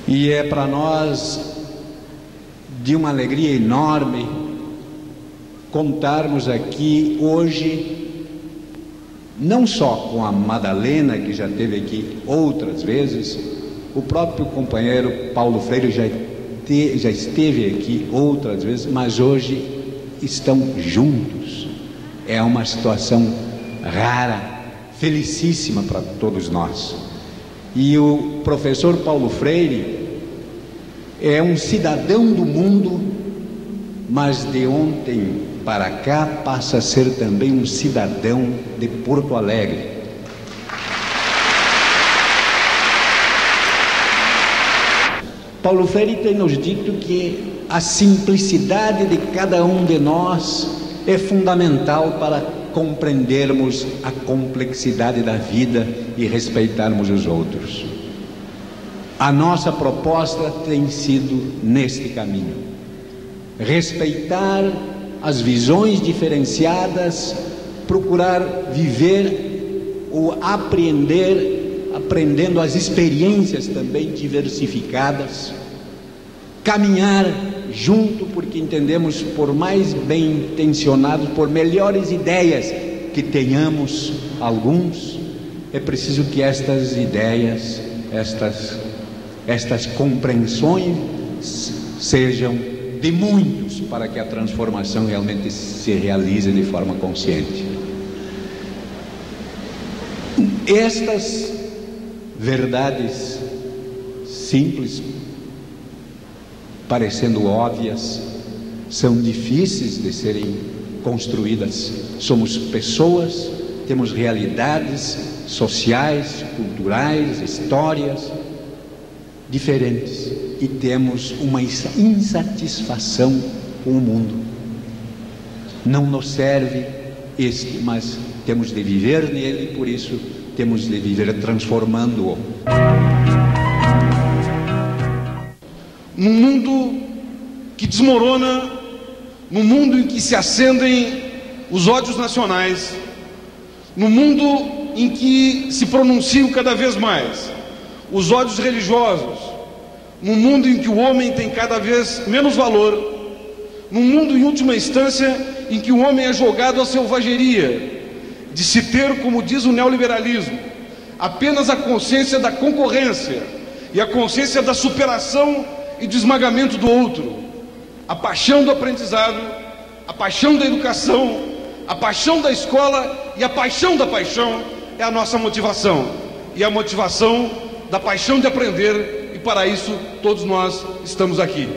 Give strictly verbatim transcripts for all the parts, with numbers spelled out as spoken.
E é para nós de uma alegria enorme contarmos aqui hoje, não só com a Madalena, que já esteve aqui outras vezes, o próprio companheiro Paulo Freire já, te, já esteve aqui outras vezes, mas hoje estão juntos. É uma situação rara, felicíssima para todos nós. E o professor Paulo Freire é um cidadão do mundo, mas de ontem para cá passa a ser também um cidadão de Porto Alegre. Paulo Freire tem nos dito que a simplicidade de cada um de nós é fundamental para compreendermos a complexidade da vida e respeitarmos os outros. A nossa proposta tem sido neste caminho: respeitar as visões diferenciadas, procurar viver ou apreender, aprendendo as experiências também diversificadas, caminhar junto, porque entendemos, por mais bem intencionados, por melhores ideias que tenhamos alguns, é preciso que estas ideias, estas, estas compreensões sejam de muitos, para que a transformação realmente se realize de forma consciente. Estas verdades simples, parecendo óbvias, são difíceis de serem construídas. Somos pessoas, temos realidades sociais, culturais, histórias diferentes, e temos uma insatisfação com o mundo. Não nos serve este, mas temos de viver nele, por isso temos de viver transformando-o. Num mundo que desmorona, num mundo em que se acendem os ódios nacionais, num mundo em que se pronunciam cada vez mais os ódios religiosos, num mundo em que o homem tem cada vez menos valor, num mundo, em última instância, em que o homem é jogado à selvageria, de se ter, como diz o neoliberalismo, apenas a consciência da concorrência e a consciência da superação e do esmagamento do outro, a paixão do aprendizado, a paixão da educação, a paixão da escola e a paixão da paixão é a nossa motivação, e a motivação da paixão de aprender. E para isso todos nós estamos aqui.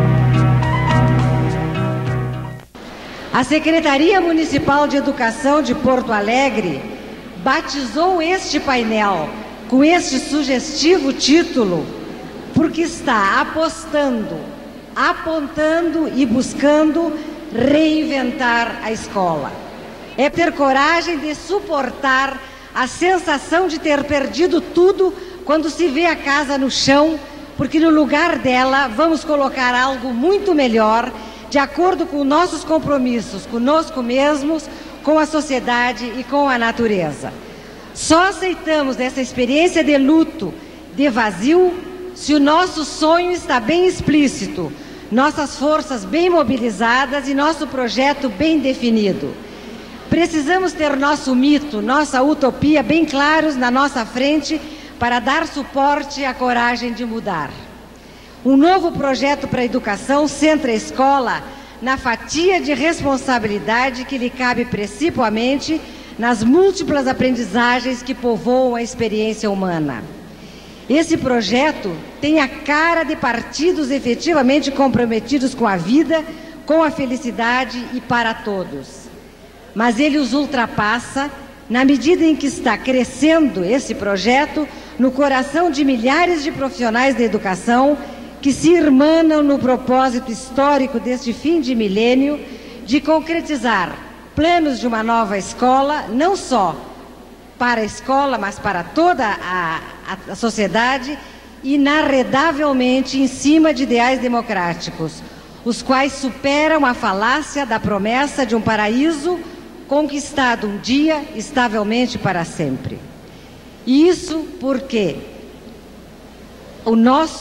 A Secretaria Municipal de Educação de Porto Alegre batizou este painel com este sugestivo título porque está apostando, apontando e buscando reinventar a escola. É ter coragem de suportar a sensação de ter perdido tudo quando se vê a casa no chão, porque no lugar dela vamos colocar algo muito melhor, de acordo com nossos compromissos conosco mesmos, com a sociedade e com a natureza. Só aceitamos essa experiência de luto, de vazio, se o nosso sonho está bem explícito, nossas forças bem mobilizadas e nosso projeto bem definido. Precisamos ter nosso mito, nossa utopia bem claros na nossa frente, para dar suporte à coragem de mudar. Um novo projeto para a educação centra a escola na fatia de responsabilidade que lhe cabe principalmente nas múltiplas aprendizagens que povoam a experiência humana. Esse projeto tem a cara de partidos efetivamente comprometidos com a vida, com a felicidade e para todos. Mas ele os ultrapassa na medida em que está crescendo esse projeto no coração de milhares de profissionais da educação que se irmanam no propósito histórico deste fim de milênio de concretizar planos de uma nova escola, não só para a escola, mas para toda a, a, a sociedade, inarredavelmente em cima de ideais democráticos, os quais superam a falácia da promessa de um paraíso conquistado um dia, estavelmente para sempre. Isso porque o nosso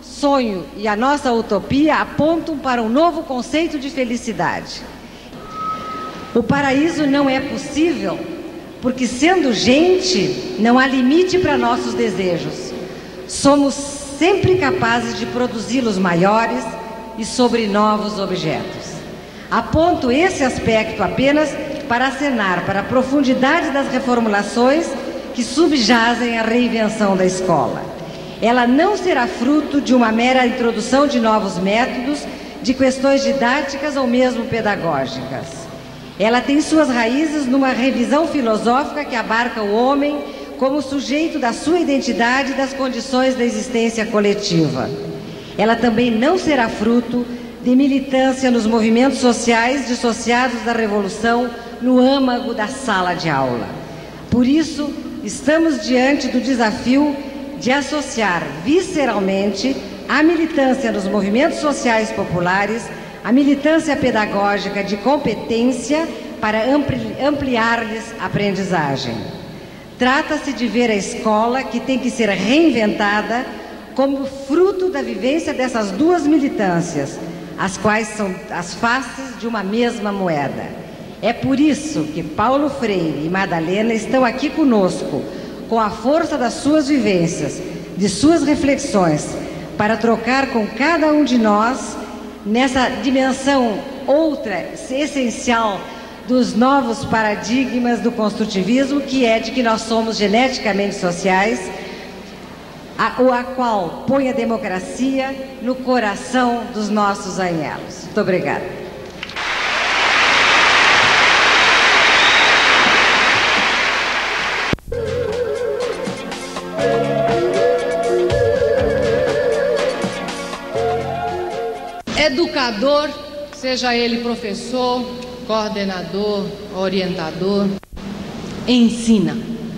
sonho e a nossa utopia apontam para um novo conceito de felicidade. O paraíso não é possível porque, sendo gente, não há limite para nossos desejos. Somos sempre capazes de produzi-los maiores e sobre novos objetos. Aponto esse aspecto apenas para acenar para a profundidade das reformulações que subjazem a reinvenção da escola. Ela não será fruto de uma mera introdução de novos métodos, de questões didáticas ou mesmo pedagógicas. Ela tem suas raízes numa revisão filosófica que abarca o homem como sujeito da sua identidade e das condições da existência coletiva. Ela também não será fruto de militância nos movimentos sociais dissociados da revolução no âmago da sala de aula. Por isso, estamos diante do desafio de associar visceralmente a militância nos movimentos sociais populares, a militância pedagógica de competência para ampli- ampliar-lhes a aprendizagem. Trata-se de ver a escola, que tem que ser reinventada, como fruto da vivência dessas duas militâncias, as quais são as faces de uma mesma moeda. É por isso que Paulo Freire e Madalena estão aqui conosco, com a força das suas vivências, de suas reflexões, para trocar com cada um de nós, nessa dimensão outra, essencial, dos novos paradigmas do construtivismo, que é de que nós somos geneticamente sociais, a, a qual põe a democracia no coração dos nossos anhelos. Muito obrigada. Educador, seja ele professor, coordenador, orientador, ensina.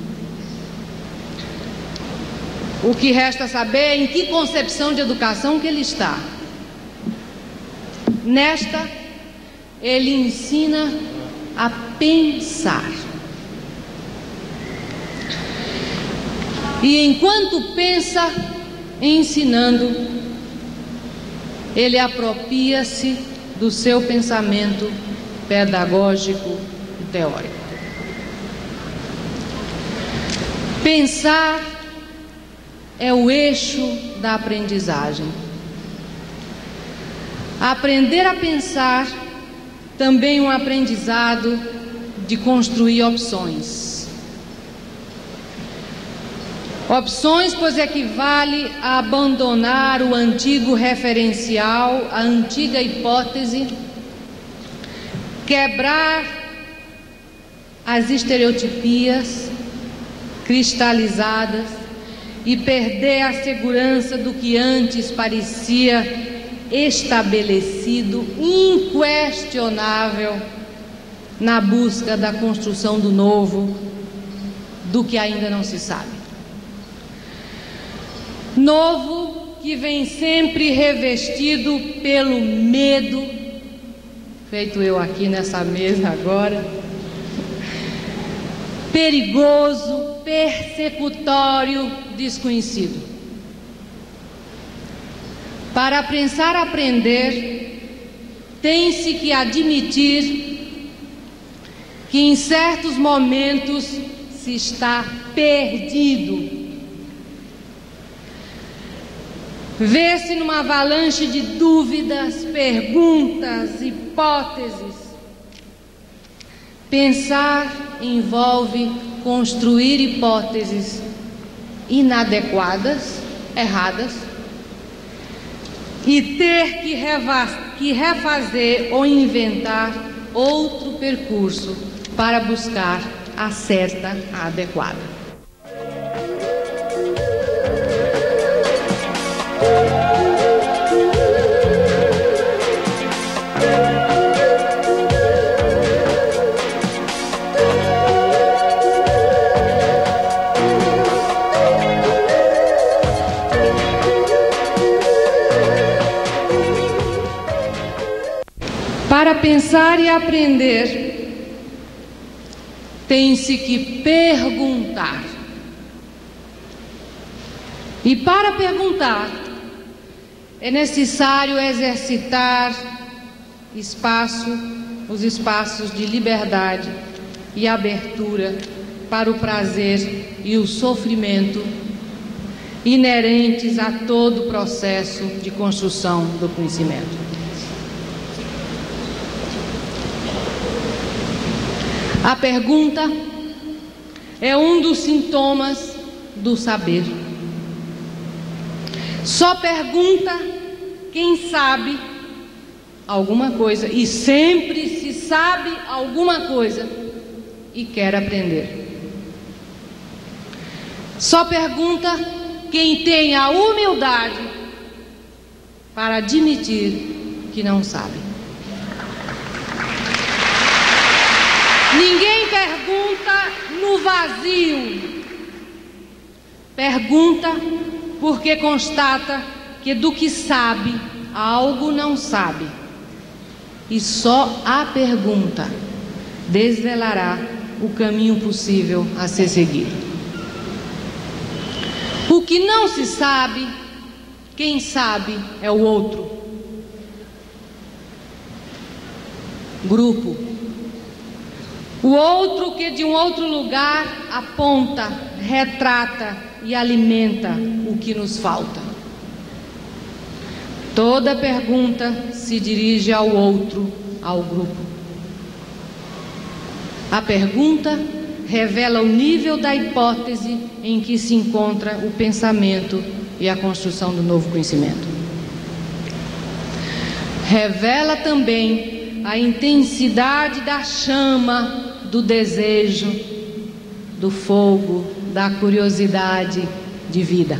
O que resta saber é em que concepção de educação que ele está. Nesta, ele ensina a pensar. E enquanto pensa, ensinando, ele apropria-se do seu pensamento pedagógico e teórico. Pensar é o eixo da aprendizagem. Aprender a pensar também um aprendizado de construir opções. Opções, pois equivale a abandonar o antigo referencial, a antiga hipótese, quebrar as estereotipias cristalizadas e perder a segurança do que antes parecia estabelecido, inquestionável, na busca da construção do novo, do que ainda não se sabe. Novo que vem sempre revestido pelo medo, feito eu aqui nessa mesa agora, perigoso, persecutório, desconhecido. Para pensar aprender, tem-se que admitir que em certos momentos se está perdido. Vê-se numa avalanche de dúvidas, perguntas, hipóteses. Pensar envolve construir hipóteses inadequadas, erradas, e ter que, reva- que refazer ou inventar outro percurso para buscar a certa, a adequada. Para pensar e aprender, tem-se que perguntar. E para perguntar, é necessário exercitar espaço, os espaços de liberdade e abertura para o prazer e o sofrimento inerentes a todo o processo de construção do conhecimento. A pergunta é um dos sintomas do saber. Só pergunta quem sabe alguma coisa, e sempre se sabe alguma coisa e quer aprender. Só pergunta quem tem a humildade para admitir que não sabe. Ninguém pergunta no vazio. Pergunta porque constata que do que sabe, algo não sabe. E só a pergunta desvelará o caminho possível a ser seguido. O que não se sabe, quem sabe é o outro. Grupo. O outro que de um outro lugar aponta, retrata e alimenta o que nos falta. Toda pergunta se dirige ao outro, ao grupo. A pergunta revela o nível da hipótese em que se encontra o pensamento e a construção do novo conhecimento. Revela também a intensidade da chama, do desejo, do fogo, da curiosidade de vida.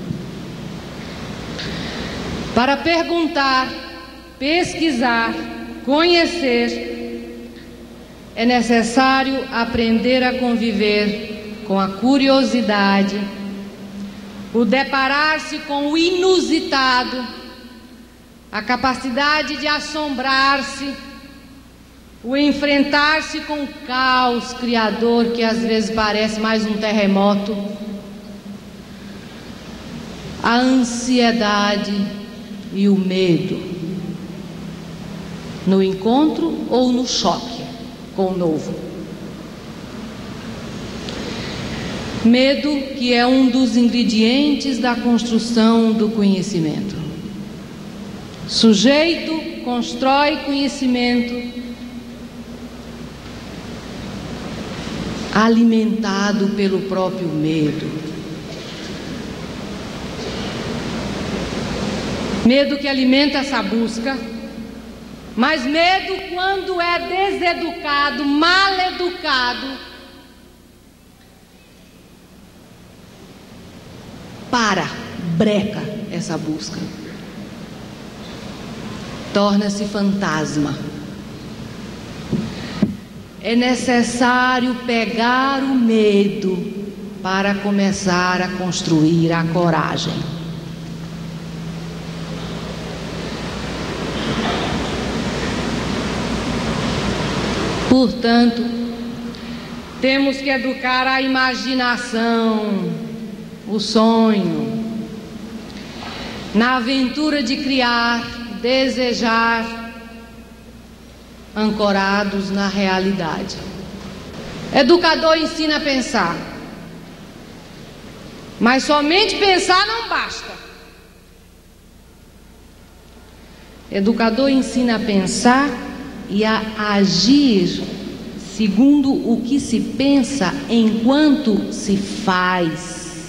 Para perguntar, pesquisar, conhecer, é necessário aprender a conviver com a curiosidade, o deparar-se com o inusitado, a capacidade de assombrar-se, o enfrentar-se com o caos criador que às vezes parece mais um terremoto, a ansiedade e o medo, no encontro ou no choque com o novo. Medo que é um dos ingredientes da construção do conhecimento. Sujeito constrói conhecimento alimentado pelo próprio medo. Medo que alimenta essa busca, mas medo quando é deseducado, mal educado, para, breca essa busca. Torna-se fantasma. É necessário pegar o medo para começar a construir a coragem. Portanto, temos que educar a imaginação, o sonho, na aventura de criar, desejar, ancorados na realidade. Educador ensina a pensar, mas somente pensar não basta. Educador ensina a pensar e a agir segundo o que se pensa enquanto se faz.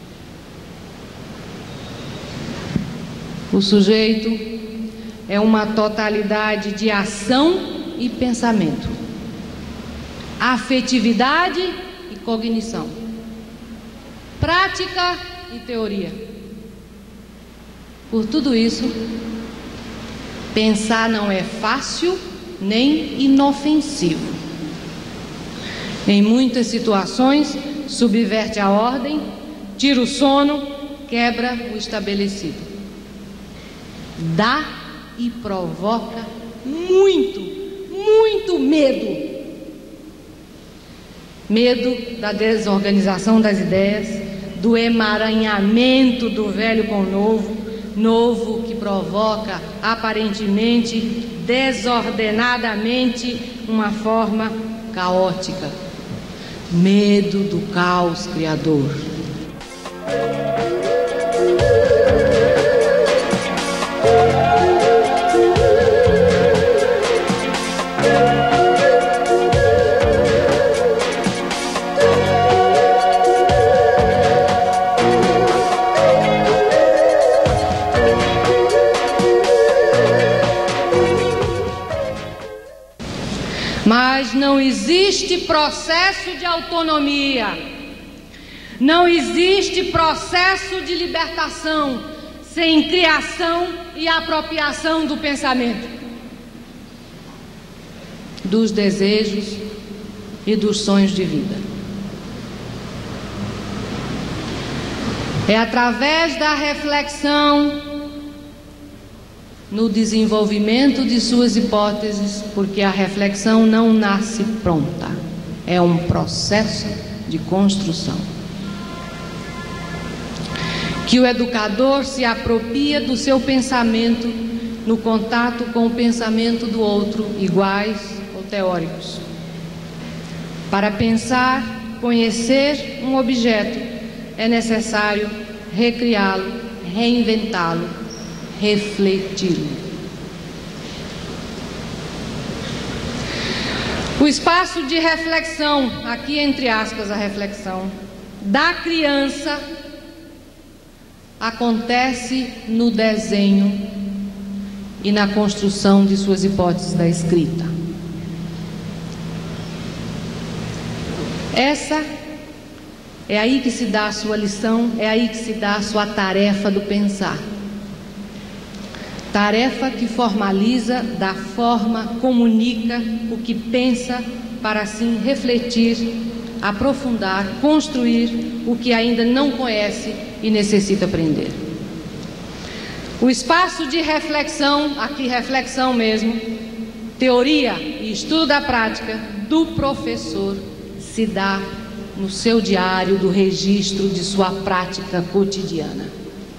O sujeito é uma totalidade de ação e pensamento, afetividade e cognição, prática e teoria. Por tudo isso, pensar não é fácil nem inofensivo. Em muitas situações, subverte a ordem, tira o sono, quebra o estabelecido. Dá e provoca muito, muito medo. Medo da desorganização das ideias, do emaranhamento do velho com o novo, novo que provoca aparentemente, desordenadamente, uma forma caótica. Medo do caos criador. Mas não existe processo de autonomia, não existe processo de libertação sem criação e apropriação do pensamento, dos desejos e dos sonhos de vida. É através da reflexão no desenvolvimento de suas hipóteses, porque a reflexão não nasce pronta, é um processo de construção, que o educador se apropria do seu pensamento no contato com o pensamento do outro, iguais ou teóricos. Para pensar, conhecer um objeto, é necessário recriá-lo, reinventá-lo, refleti-lo. O espaço de reflexão, aqui entre aspas a reflexão, da criança acontece no desenho e na construção de suas hipóteses da escrita. Essa é aí que se dá a sua lição, é aí que se dá a sua tarefa do pensar. Tarefa que formaliza, dá forma, comunica o que pensa para assim refletir, aprofundar, construir o que ainda não conhece e necessita aprender. O espaço de reflexão, aqui reflexão mesmo, teoria e estudo da prática do professor se dá no seu diário do registro de sua prática cotidiana.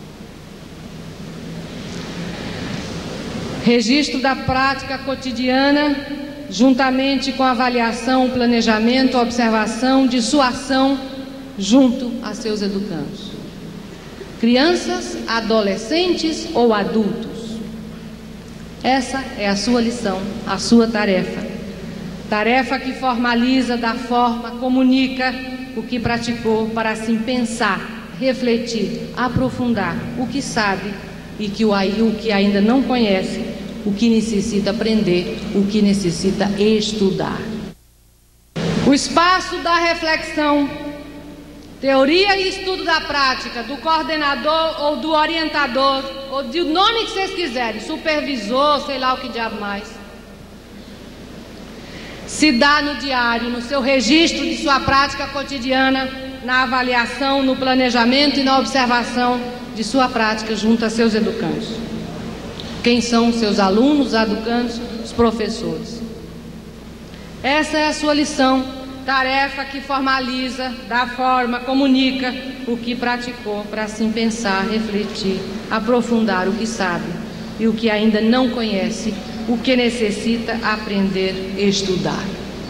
Registro da prática cotidiana, juntamente com a avaliação, o planejamento, a observação de sua ação junto a seus educandos. Crianças, adolescentes ou adultos. Essa é a sua lição, a sua tarefa. Tarefa que formaliza, dá forma, comunica o que praticou para assim pensar, refletir, aprofundar o que sabe e que o, o que ainda não conhece, o que necessita aprender, o que necessita estudar. O espaço da reflexão, teoria e estudo da prática, do coordenador ou do orientador, ou do nome que vocês quiserem, supervisor, sei lá o que diabo mais, se dá no diário, no seu registro de sua prática cotidiana, na avaliação, no planejamento e na observação de sua prática junto a seus educandos. Quem são os seus alunos, os educandos, os professores. Essa é a sua lição, tarefa que formaliza, dá forma, comunica o que praticou para assim pensar, refletir, aprofundar o que sabe e o que ainda não conhece, o que necessita aprender e estudar.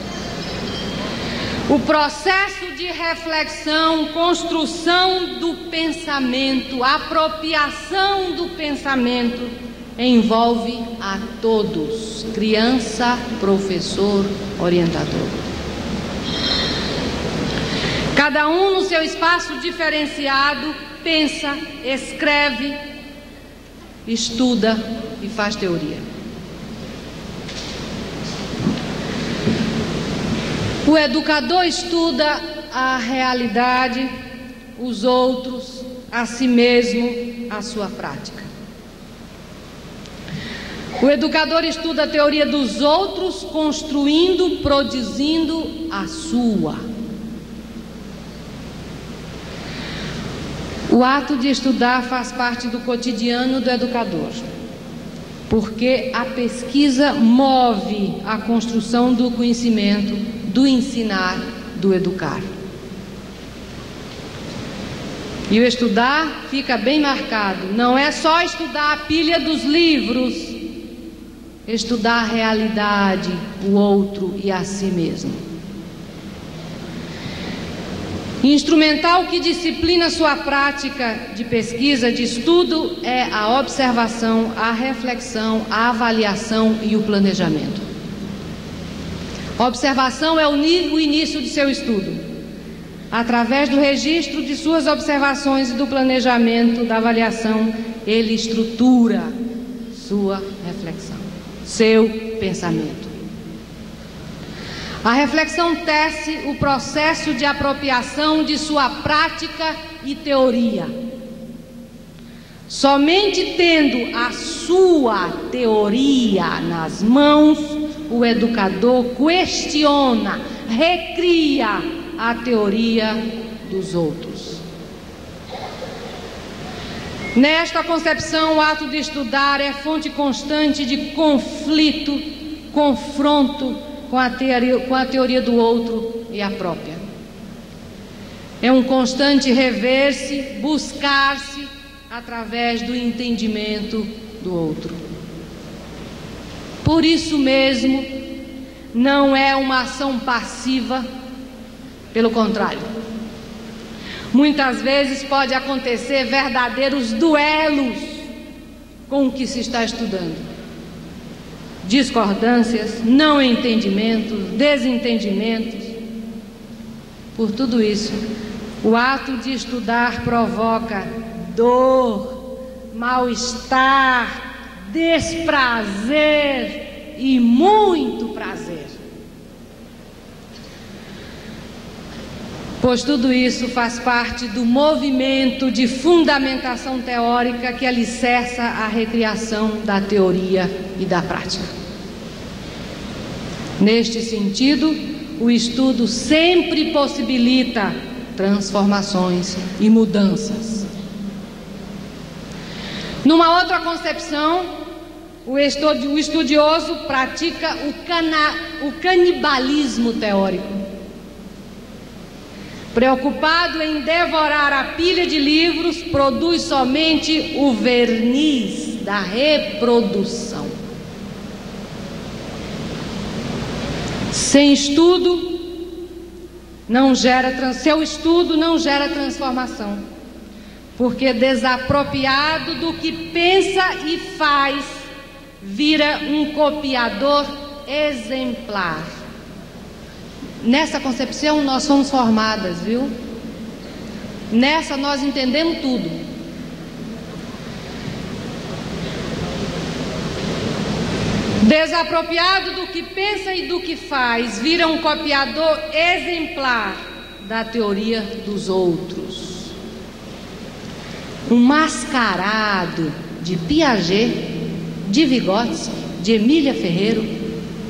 O processo de reflexão, construção do pensamento, apropriação do pensamento, envolve a todos, criança, professor, orientador. Cada um no seu espaço diferenciado, pensa, escreve, estuda e faz teoria. O educador estuda a realidade, os outros, a si mesmo, a sua prática. O educador estuda a teoria dos outros, construindo, produzindo a sua. O ato de estudar faz parte do cotidiano do educador, porque a pesquisa move a construção do conhecimento, do ensinar, do educar. E o estudar fica bem marcado. Não é só estudar a pilha dos livros, estudar a realidade, o outro e a si mesmo. Instrumental que disciplina sua prática de pesquisa, de estudo, é a observação, a reflexão, a avaliação e o planejamento. A observação é o início de seu estudo. Através do registro de suas observações e do planejamento, da avaliação, ele estrutura sua reflexão, seu pensamento. A reflexão tece o processo de apropriação de sua prática e teoria. Somente tendo a sua teoria nas mãos, o educador questiona, recria a teoria dos outros. Nesta concepção, o ato de estudar é fonte constante de conflito, confronto com a teoria, com a teoria do outro e a própria. É um constante rever-se, buscar-se através do entendimento do outro. Por isso mesmo, não é uma ação passiva, pelo contrário. Muitas vezes pode acontecer verdadeiros duelos com o que se está estudando. Discordâncias, não entendimentos, desentendimentos. Por tudo isso, o ato de estudar provoca dor, mal-estar, desprazer e muito prazer. Pois tudo isso faz parte do movimento de fundamentação teórica que alicerça a recriação da teoria e da prática. Neste sentido, o estudo sempre possibilita transformações e mudanças. Numa outra concepção, o estudioso pratica o, cana, o canibalismo teórico. Preocupado em devorar a pilha de livros, produz somente o verniz da reprodução. Sem estudo, não gera, seu estudo não gera transformação, porque desapropriado do que pensa e faz, vira um copiador exemplar. Nessa concepção nós somos formadas, viu? Nessa nós entendemos tudo. Desapropriado do que pensa e do que faz, vira um copiador exemplar da teoria dos outros. Um mascarado de Piaget, de Vygotsky, de Emília Ferreiro.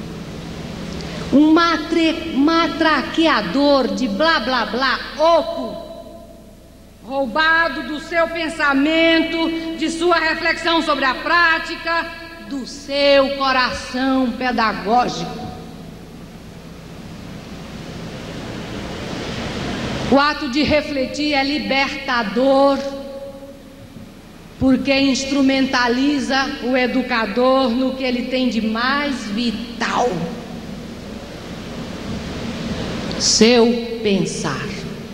Um matre, matraqueador de blá blá blá, oco, roubado do seu pensamento, de sua reflexão sobre a prática, do seu coração pedagógico. O ato de refletir é libertador, porque instrumentaliza o educador no que ele tem de mais vital. Seu pensar.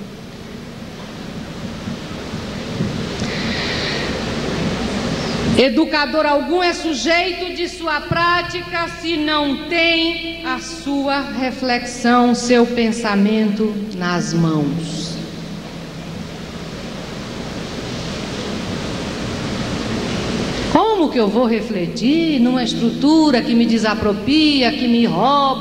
Educador algum é sujeito de sua prática se não tem a sua reflexão, seu pensamento nas mãos. Como que eu vou refletir numa estrutura que me desapropria, que me rouba?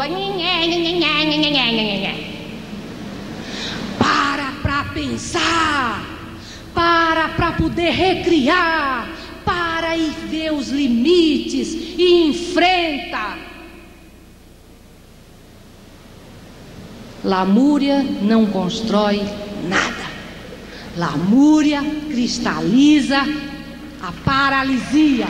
Para para pensar, para para poder recriar, para e ver os limites e enfrenta. Lamúria não constrói nada. Lamúria cristaliza a paralisia.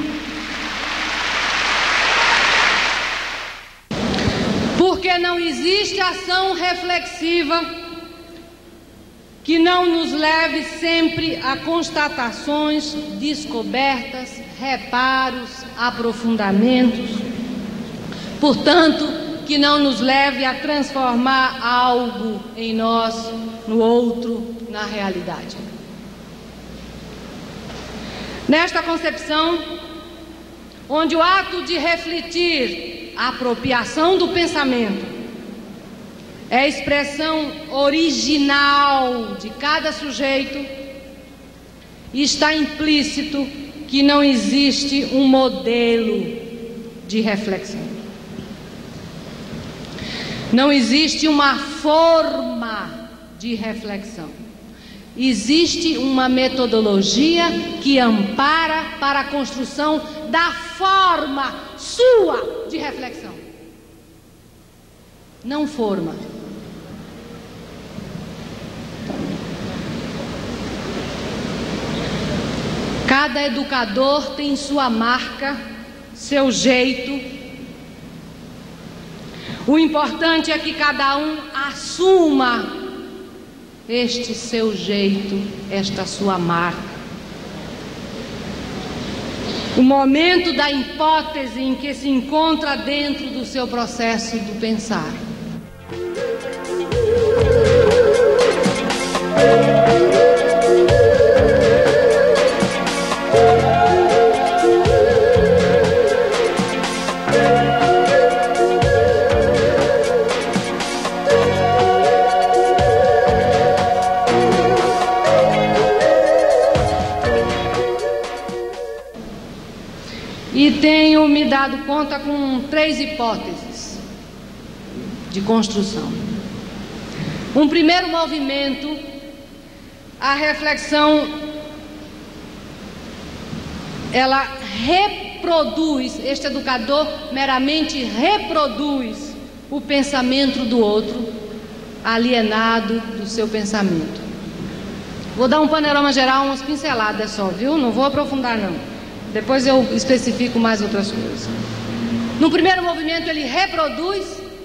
Porque não existe ação reflexiva que não nos leve sempre a constatações, descobertas, reparos, aprofundamentos. Portanto, que não nos leve a transformar algo em nós, no outro, na realidade. Nesta concepção, onde o ato de refletir a apropriação do pensamento é a expressão original de cada sujeito, está implícito que não existe um modelo de reflexão. Não existe uma forma de reflexão. Existe uma metodologia que ampara para a construção da forma sua de reflexão. Não forma. Cada educador tem sua marca, seu jeito. O importante é que cada um assuma este seu jeito, esta sua marca. O momento da hipótese em que se encontra dentro do seu processo do pensar. E tenho me dado conta com três hipóteses de construção. Um primeiro movimento, a reflexão, ela reproduz, este educador meramente reproduz o pensamento do outro, alienado do seu pensamento. Vou dar um panorama geral, umas pinceladas só, viu? Não vou aprofundar não. Depois eu especifico mais outras coisas. No primeiro movimento ele reproduz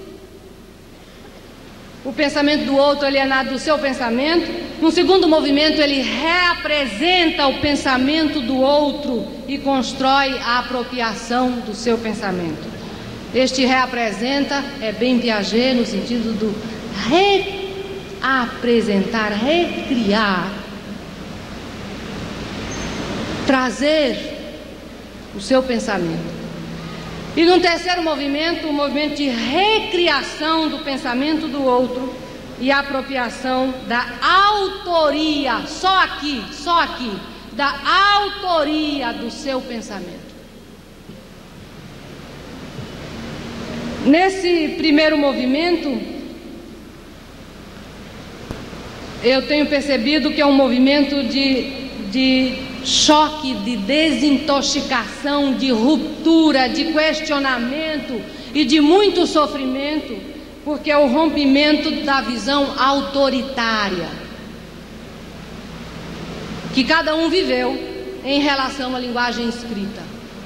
o pensamento do outro alienado do seu pensamento. No segundo movimento ele reapresenta o pensamento do outro e constrói a apropriação do seu pensamento. Este reapresenta é bem Piaget no sentido do reapresentar, recriar, trazer o seu pensamento. E no terceiro movimento, o movimento de recriação do pensamento do outro e apropriação da autoria, só aqui, só aqui, da autoria do seu pensamento. Nesse primeiro movimento, eu tenho percebido que é um movimento de, de choque, de desintoxicação, de ruptura, de questionamento e de muito sofrimento, porque é o rompimento da visão autoritária que cada um viveu em relação à linguagem escrita.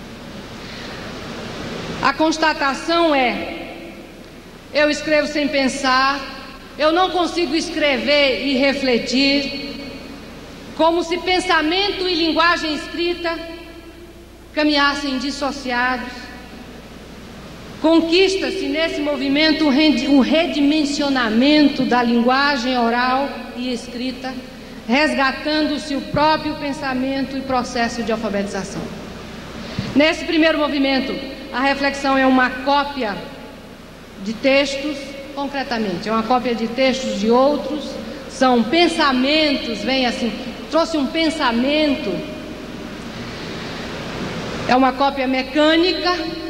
A constatação é: eu escrevo sem pensar, eu não consigo escrever e refletir, como se pensamento e linguagem escrita caminhassem dissociados. Conquista-se nesse movimento o redimensionamento da linguagem oral e escrita, resgatando-se o próprio pensamento e processo de alfabetização. Nesse primeiro movimento, a reflexão é uma cópia de textos, concretamente, é uma cópia de textos de outros, são pensamentos, vem assim, trouxe um pensamento, é uma cópia mecânica.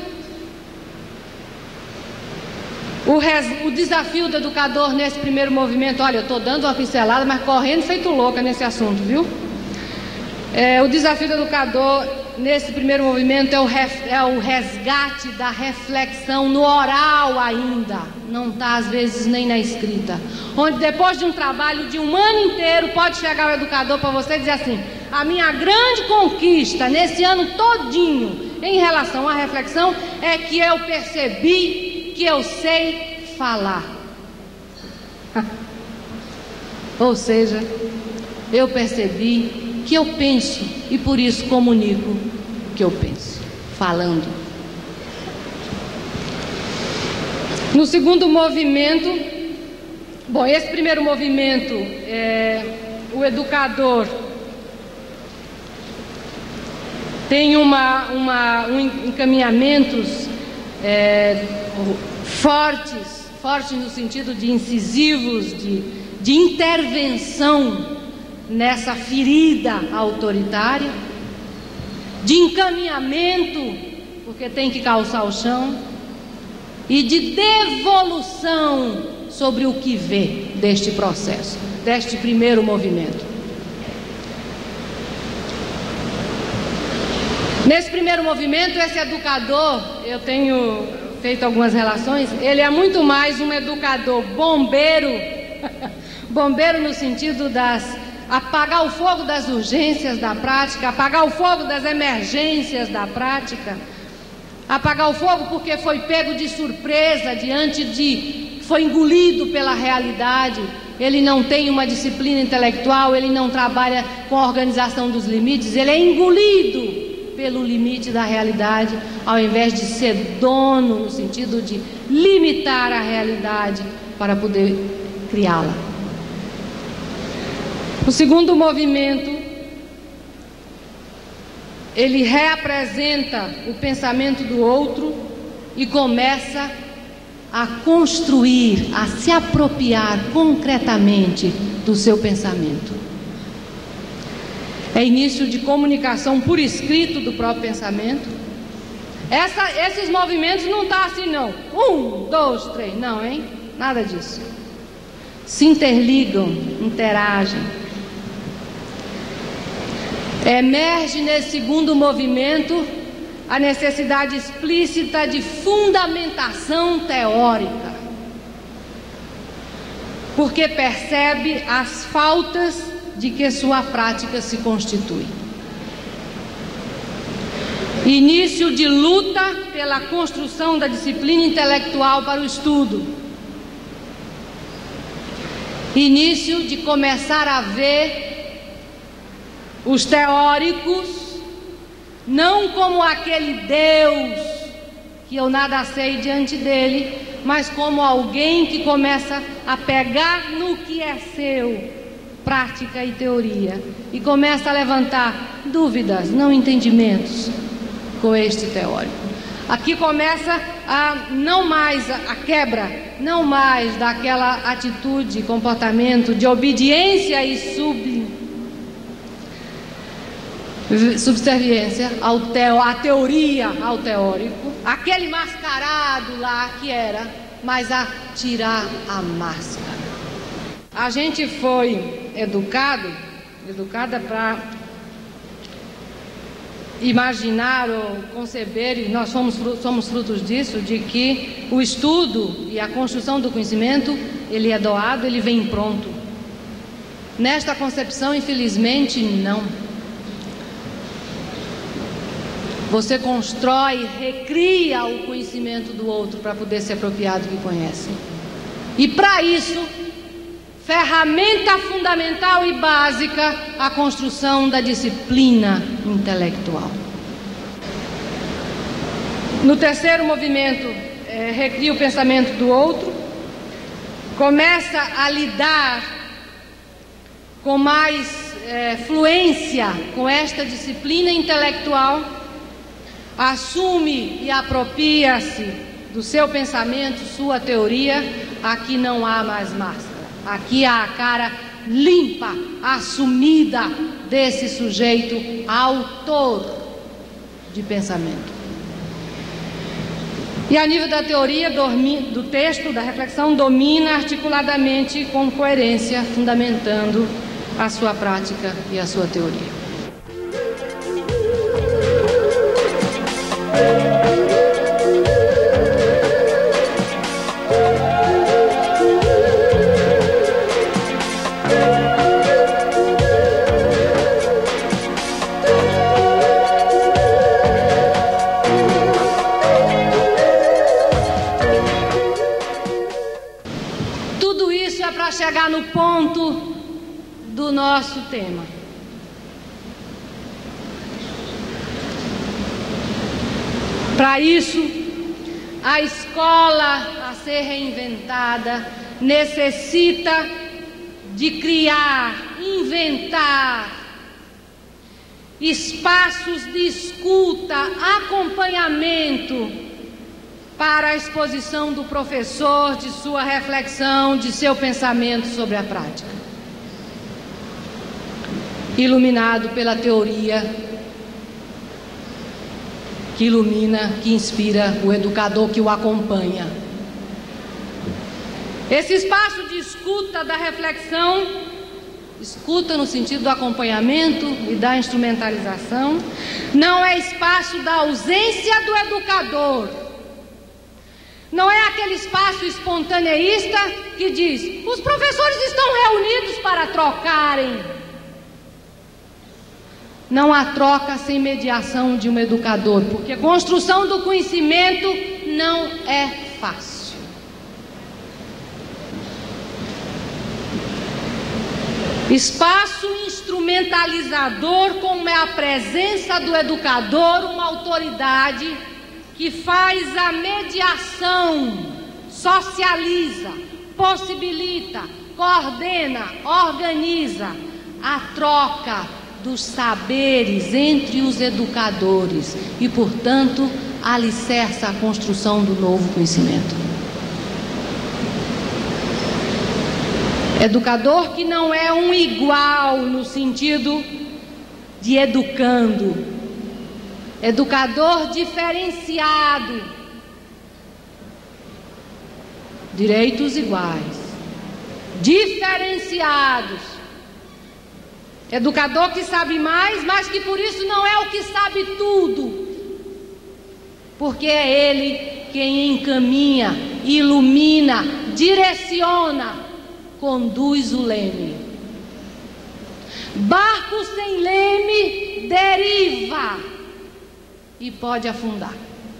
O, res, o desafio do educador nesse primeiro movimento, olha, eu estou dando uma pincelada, mas correndo feito louca nesse assunto, viu? É, o desafio do educador nesse primeiro movimento é o, ref, é o resgate da reflexão no oral ainda, não está às vezes nem na escrita, onde depois de um trabalho de um ano inteiro pode chegar o educador para você e dizer assim: a minha grande conquista nesse ano todinho em relação à reflexão é que eu percebi que eu sei falar. Ou seja, eu percebi que eu penso e por isso comunico o que eu penso, falando. No segundo movimento, bom, esse primeiro movimento, é, o educador tem uma, uma, um encaminhamentos é, fortes, fortes no sentido de incisivos, de, de intervenção nessa ferida autoritária, de encaminhamento, porque tem que calçar o chão, e de devolução sobre o que vê deste processo, deste primeiro movimento. Nesse primeiro movimento, esse educador, eu tenho feito algumas relações, ele é muito mais um educador bombeiro, bombeiro no sentido das apagar o fogo das urgências da prática, apagar o fogo das emergências da prática, apagar o fogo porque foi pego de surpresa diante de, foi engolido pela realidade. Ele não tem uma disciplina intelectual, ele não trabalha com a organização dos limites, ele é engolido pelo limite da realidade, ao invés de ser dono, no sentido de limitar a realidade para poder criá-la. O segundo movimento, ele reapresenta o pensamento do outro e começa a construir, a se apropriar concretamente do seu pensamento. É início de comunicação por escrito do próprio pensamento. Essa, esses movimentos não estão assim não. Um, dois, três, não, hein? Nada disso. Se interligam, interagem. Emerge nesse segundo movimento a necessidade explícita de fundamentação teórica, porque percebe as faltas de que sua prática se constitui. Início de luta pela construção da disciplina intelectual para o estudo. Início de começar a ver os teóricos não como aquele Deus que eu nada sei diante dele, mas como alguém que começa a pegar no que é seu, prática e teoria, e começa a levantar dúvidas, não entendimentos com este teórico. Aqui começa a não mais a quebra, não mais daquela atitude, comportamento de obediência e sub, subserviência ao teo, à teoria, ao teórico, aquele mascarado lá que era, mas a tirar a máscara. A gente foi educado, educada para imaginar ou conceber, e nós somos, somos frutos disso, de que o estudo e a construção do conhecimento, ele é doado, ele vem pronto. Nesta concepção, infelizmente, não. Você constrói, recria o conhecimento do outro para poder se apropriar do que conhece. E para isso, ferramenta fundamental e básica, a construção da disciplina intelectual. No terceiro movimento, é, recria o pensamento do outro, começa a lidar com mais é, fluência com esta disciplina intelectual, assume e apropria-se do seu pensamento, sua teoria. Aqui não há mais máscara. Aqui há a cara limpa, assumida desse sujeito autor de pensamento. E a nível da teoria, do texto, da reflexão, domina articuladamente com coerência, fundamentando a sua prática e a sua teoria. Chegar no ponto nosso tema. Para isso, a escola a ser reinventada necessita de criar, inventar espaços de escuta, acompanhamento para a exposição do professor, de sua reflexão, de seu pensamento sobre a prática. Iluminado pela teoria que ilumina, que inspira o educador que o acompanha. Esse espaço de escuta da reflexão, escuta no sentido do acompanhamento e da instrumentalização, não é espaço da ausência do educador. Não é aquele espaço espontaneísta que diz: os professores estão reunidos para trocarem. Não há troca sem mediação de um educador, porque a construção do conhecimento não é fácil. Espaço instrumentalizador, como é a presença do educador, uma autoridade que faz a mediação, socializa, possibilita, coordena, organiza a troca dos saberes entre os educadores e, portanto, alicerça a construção do novo conhecimento. Educador que não é um igual no sentido de educando, educador diferenciado, direitos iguais, diferenciados. Educador que sabe mais, mas que por isso não é o que sabe tudo, porque é ele quem encaminha, ilumina, direciona, conduz o leme. Barco sem leme deriva e pode afundar.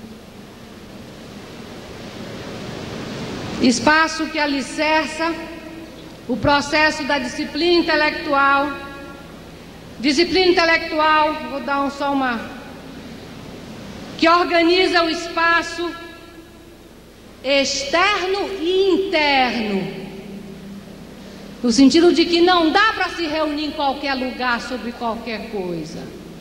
Espaço que alicerça o processo da disciplina intelectual. Disciplina intelectual, vou dar um, só uma, que organiza o espaço externo e interno, no sentido de que não dá para se reunir em qualquer lugar sobre qualquer coisa.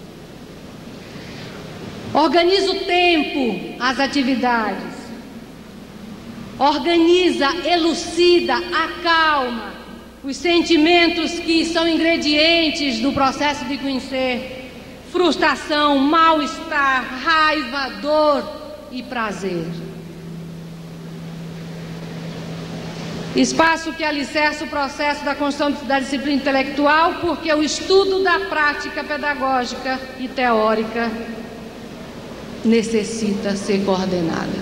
Organiza o tempo, as atividades, organiza, elucida, acalma os sentimentos que são ingredientes do processo de conhecer: frustração, mal-estar, raiva, dor e prazer. Espaço que alicerça o processo da construção da disciplina intelectual, porque o estudo da prática pedagógica e teórica necessita ser coordenada.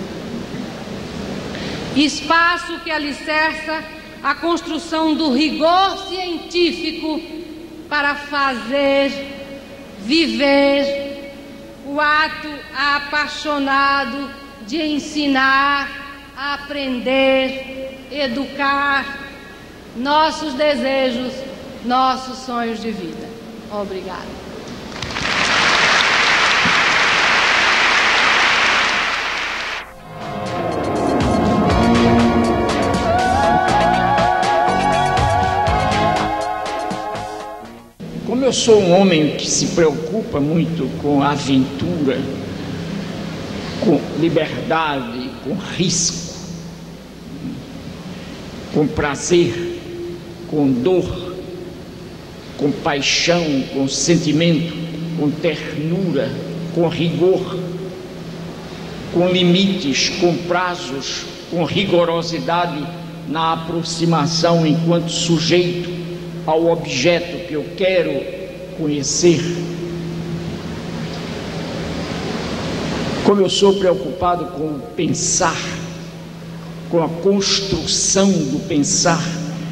Espaço que alicerça a construção do rigor científico para fazer viver o ato apaixonado de ensinar, aprender, educar nossos desejos, nossos sonhos de vida. Obrigada. Como eu sou um homem que se preocupa muito com aventura, com liberdade, com risco, com prazer, com dor, com paixão, com sentimento, com ternura, com rigor, com limites, com prazos, com rigorosidade na aproximação enquanto sujeito ao objeto que eu quero conhecer. Como eu sou preocupado com o pensar, com a construção do pensar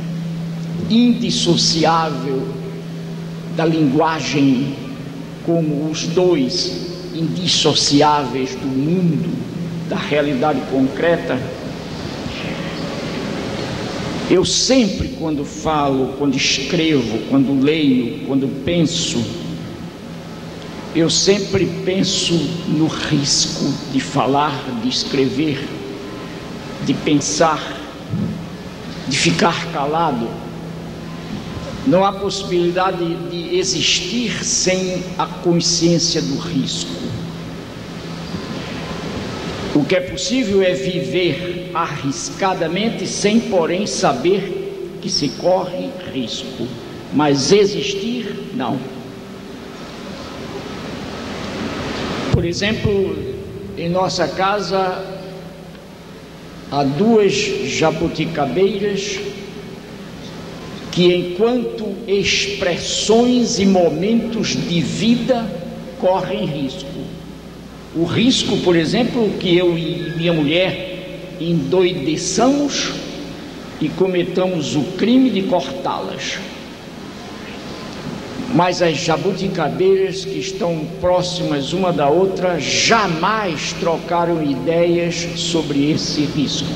indissociável da linguagem, como os dois indissociáveis do mundo, da realidade concreta, Eu sempre, quando falo, quando escrevo, quando leio, quando penso, eu sempre penso no risco de falar, de escrever, de pensar, de ficar calado. Não há possibilidade de existir sem a consciência do risco. O que é possível é viver arriscadamente sem, porém, saber que se corre risco. Mas existir, não. Por exemplo, em nossa casa há duas jabuticabeiras que, enquanto expressões e momentos de vida, correm risco. O risco, por exemplo, que eu e minha mulher endoideçamos e cometamos o crime de cortá-las. Mas as jabuticabeiras que estão próximas uma da outra jamais trocaram ideias sobre esse risco.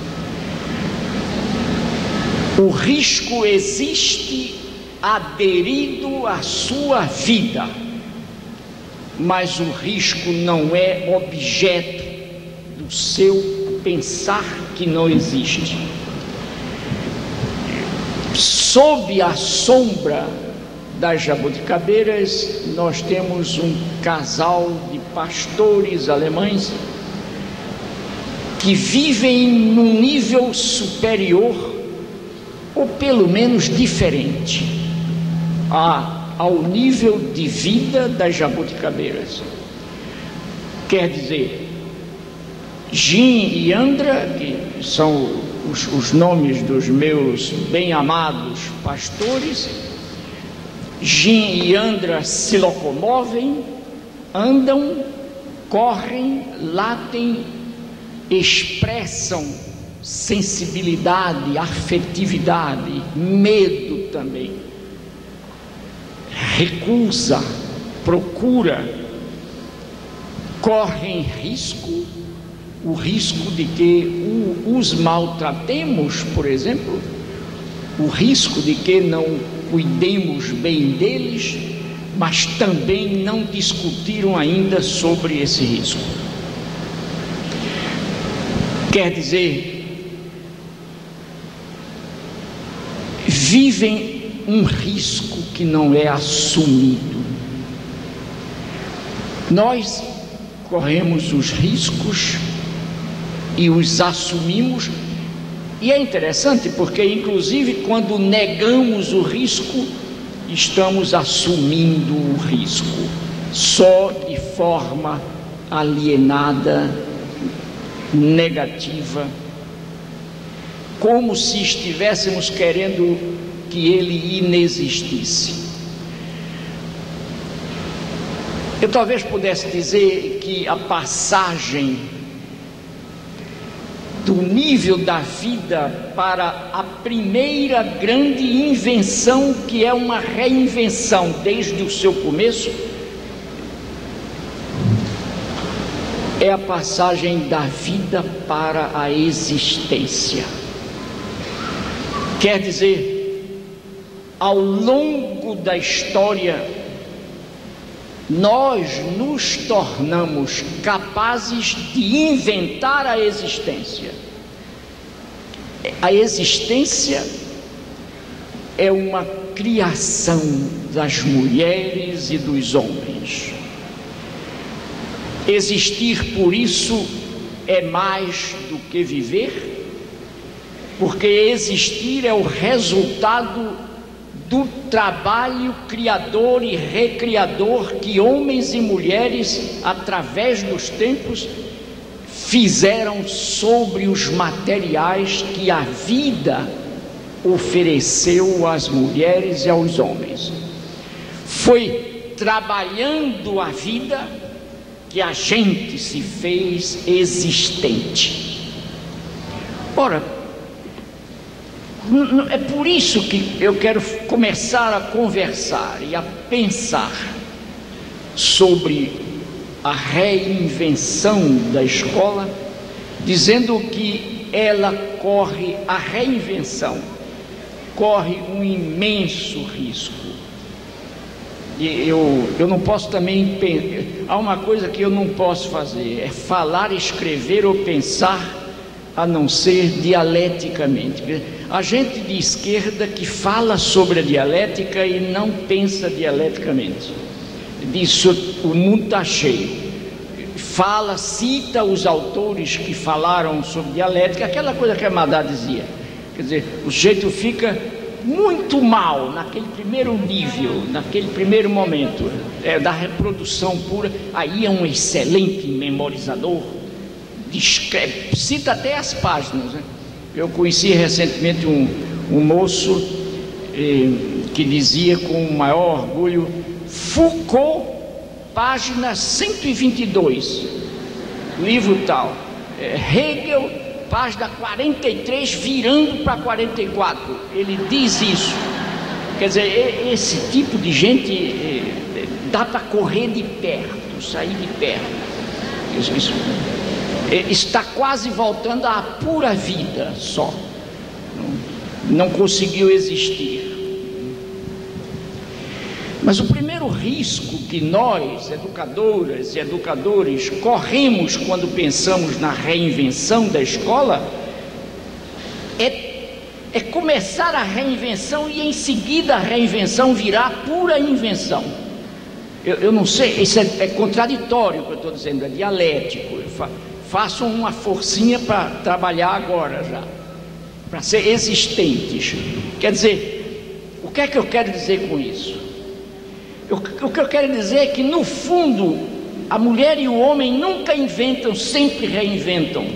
O risco existe aderido à sua vida, mas o risco não é objeto do seu pensar, que não existe. Sob a sombra das jabuticabeiras, nós temos um casal de pastores alemães que vivem num nível superior, ou pelo menos diferente, a ao nível de vida das jabuticabeiras. Quer dizer, Jim e Andra, que são os, os nomes dos meus bem-amados pastores, Jim e Andra se locomovem, andam, correm, latem, expressam sensibilidade, afetividade, medo também. Recusa, procura, correm risco, o risco de que o, os maltratemos, por exemplo, o risco de que não cuidemos bem deles, mas também não discutiram ainda sobre esse risco. Quer dizer, vivem um risco que não é assumido. Nós corremos os riscos e os assumimos, e é interessante porque, inclusive, quando negamos o risco, estamos assumindo o risco, só de forma alienada, negativa, como se estivéssemos querendo que ele inexistisse. Eu talvez pudesse dizer que a passagem do nível da vida para a primeira grande invenção, que é uma reinvenção desde o seu começo, é a passagem da vida para a existência. Quer dizer, ao longo da história, nós nos tornamos capazes de inventar a existência. A existência é uma criação das mulheres e dos homens. Existir, por isso, é mais do que viver, porque existir é o resultado do trabalho criador e recriador que homens e mulheres, através dos tempos, fizeram sobre os materiais que a vida ofereceu às mulheres e aos homens. Foi trabalhando a vida que a gente se fez existente. Ora, é por isso que eu quero começar a conversar e a pensar sobre a reinvenção da escola, dizendo que ela corre a reinvenção, corre um imenso risco. E eu, eu não posso também, há uma coisa que eu não posso fazer, é falar, escrever ou pensar a não ser dialeticamente. A gente de esquerda que fala sobre a dialética e não pensa dialeticamente, diz o mundo está cheio, fala, cita os autores que falaram sobre dialética, aquela coisa que a Madá dizia, quer dizer, o sujeito fica muito mal naquele primeiro nível, naquele primeiro momento, é, da reprodução pura. Aí é um excelente memorizador, descreve, cita até as páginas, né? Eu conheci recentemente um, um moço eh, que dizia com o maior orgulho: Foucault, página cento e vinte e dois, livro tal, é, Hegel, página quarenta e três, virando para quarenta e quatro, ele diz isso. Quer dizer, esse tipo de gente eh, dá para correr de perto, sair de perto. Isso, isso, está quase voltando à pura vida só, não, não conseguiu existir. Mas o primeiro risco que nós, educadoras e educadores, corremos quando pensamos na reinvenção da escola é, é começar a reinvenção e em seguida a reinvenção virar pura invenção. Eu, eu não sei, isso é, é contraditório o que eu estou dizendo, é dialético. Eu fa, faço uma forcinha para trabalhar agora já, para ser existentes. Quer dizer, o que é que eu quero dizer com isso? Eu, o que eu quero dizer é que, no fundo, a mulher e o homem nunca inventam, sempre reinventam.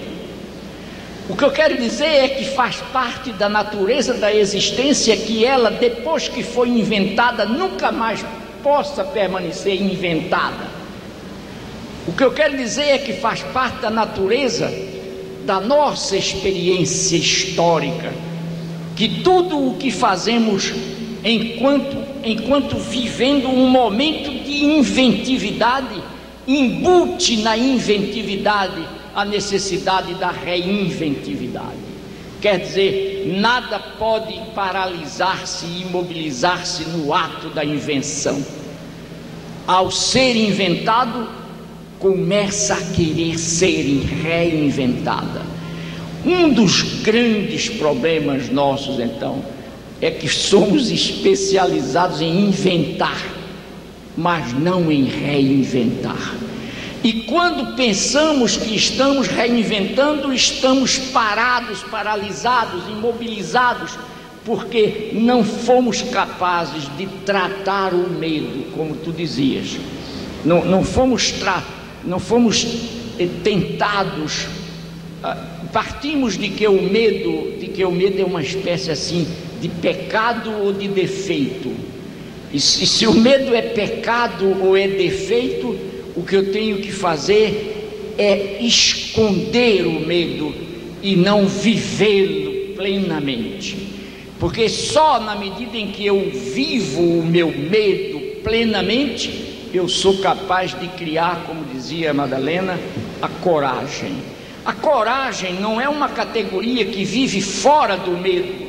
O que eu quero dizer é que faz parte da natureza da existência que ela, depois que foi inventada, nunca mais possa permanecer inventada. O que eu quero dizer é que faz parte da natureza da nossa experiência histórica, que tudo o que fazemos enquanto, enquanto vivendo um momento de inventividade, embute na inventividade a necessidade da reinventividade. Quer dizer, nada pode paralisar-se e imobilizar-se no ato da invenção. Ao ser inventado, começa a querer ser reinventada. Um dos grandes problemas nossos, então, é que somos especializados em inventar, mas não em reinventar. E quando pensamos que estamos reinventando, estamos parados, paralisados, imobilizados, porque não fomos capazes de tratar o medo, como tu dizias. Não, não fomos, tra não fomos eh, tentados, ah, partimos de que o medo, de que o medo é uma espécie assim de pecado ou de defeito. E se, se o medo é pecado ou é defeito, o que eu tenho que fazer é esconder o medo e não vivê-lo plenamente, porque só na medida em que eu vivo o meu medo plenamente, eu sou capaz de criar, como dizia a Madalena, a coragem. A coragem não é uma categoria que vive fora do medo.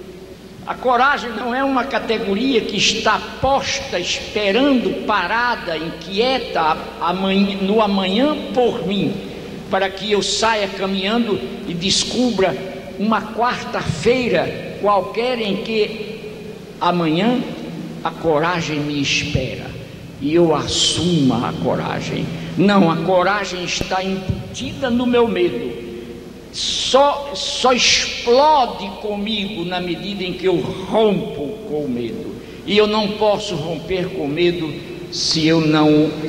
A coragem não é uma categoria que está posta, esperando, parada, inquieta, amanhã, no amanhã por mim, para que eu saia caminhando e descubra uma quarta-feira qualquer em que amanhã a coragem me espera e eu assuma a coragem. Não, a coragem está embutida no meu medo. Só, só explode comigo na medida em que eu rompo com o medo. E eu não posso romper com o medo se eu não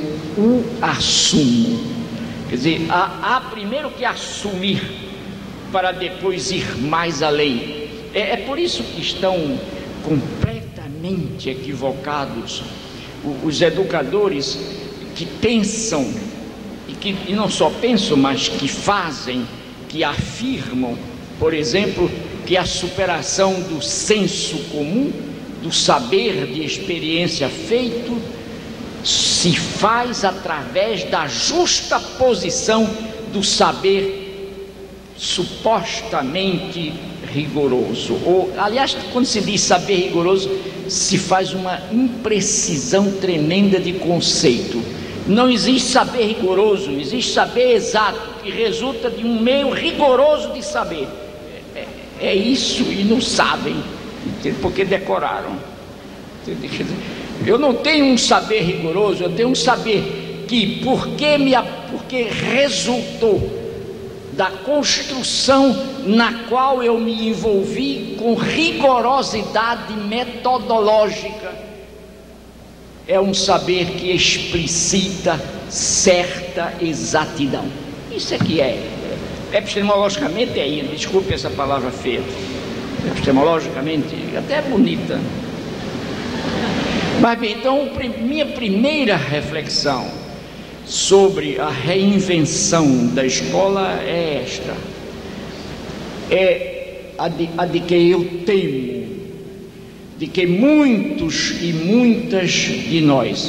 o assumo. Quer dizer, há, há primeiro que assumir para depois ir mais além. É, é por isso que estão completamente equivocados os educadores que pensam, e, que, e não só pensam, mas que fazem, que afirmam, por exemplo, que a superação do senso comum, do saber de experiência feito, se faz através da justa posição do saber supostamente rigoroso. Ou, aliás, quando se diz saber rigoroso, se faz uma imprecisão tremenda de conceito. Não existe saber rigoroso, existe saber exato, que resulta de um meio rigoroso de saber. É, é isso, e não sabem, porque decoraram. Eu não tenho um saber rigoroso, eu tenho um saber que, porque, me, porque resultou da construção na qual eu me envolvi com rigorosidade metodológica, é um saber que explicita certa exatidão. Isso é que é. Epistemologicamente é isso. Desculpe essa palavra feia. Epistemologicamente, até é bonita. Mas bem, então, minha primeira reflexão sobre a reinvenção da escola é esta. É a de, a de que eu temo, de que muitos e muitas de nós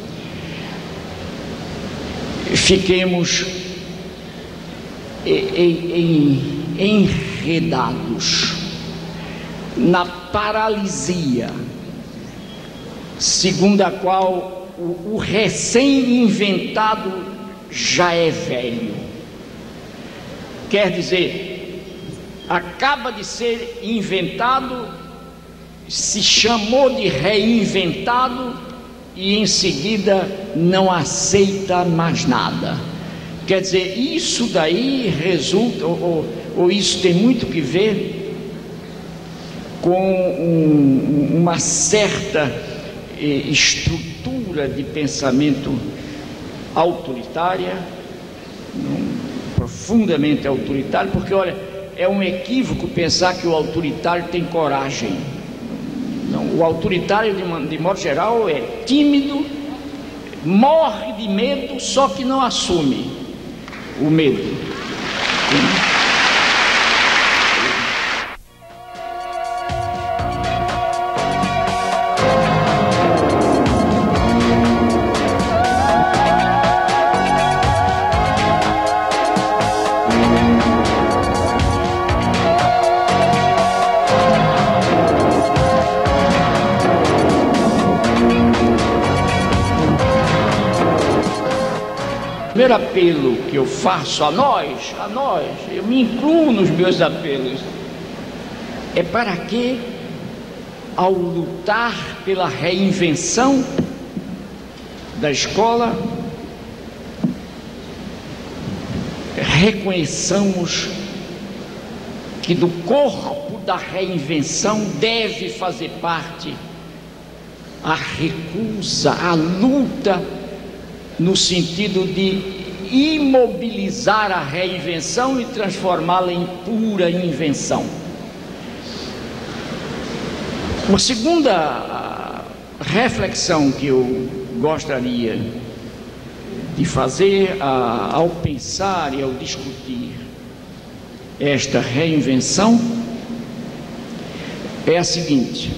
fiquemos enredados na paralisia segundo a qual o, o recém-inventado já é velho. Quer dizer, acaba de ser inventado, se chamou de reinventado e em seguida não aceita mais nada. Quer dizer, isso daí resulta, ou, ou isso tem muito que ver com um, uma certa estrutura de pensamento autoritária, profundamente autoritário, porque olha, é um equívoco pensar que o autoritário tem coragem. Não, o autoritário de, de modo geral é tímido, morre de medo, só que não assume o medo. O primeiro apelo que eu faço a nós, a nós, eu me incluo nos meus apelos, é para que, ao lutar pela reinvenção da escola, reconheçamos que do corpo da reinvenção deve fazer parte a recusa, a luta, no sentido de imobilizar a reinvenção e transformá-la em pura invenção. Uma segunda reflexão que eu gostaria de fazer a, ao pensar e ao discutir esta reinvenção é a seguinte: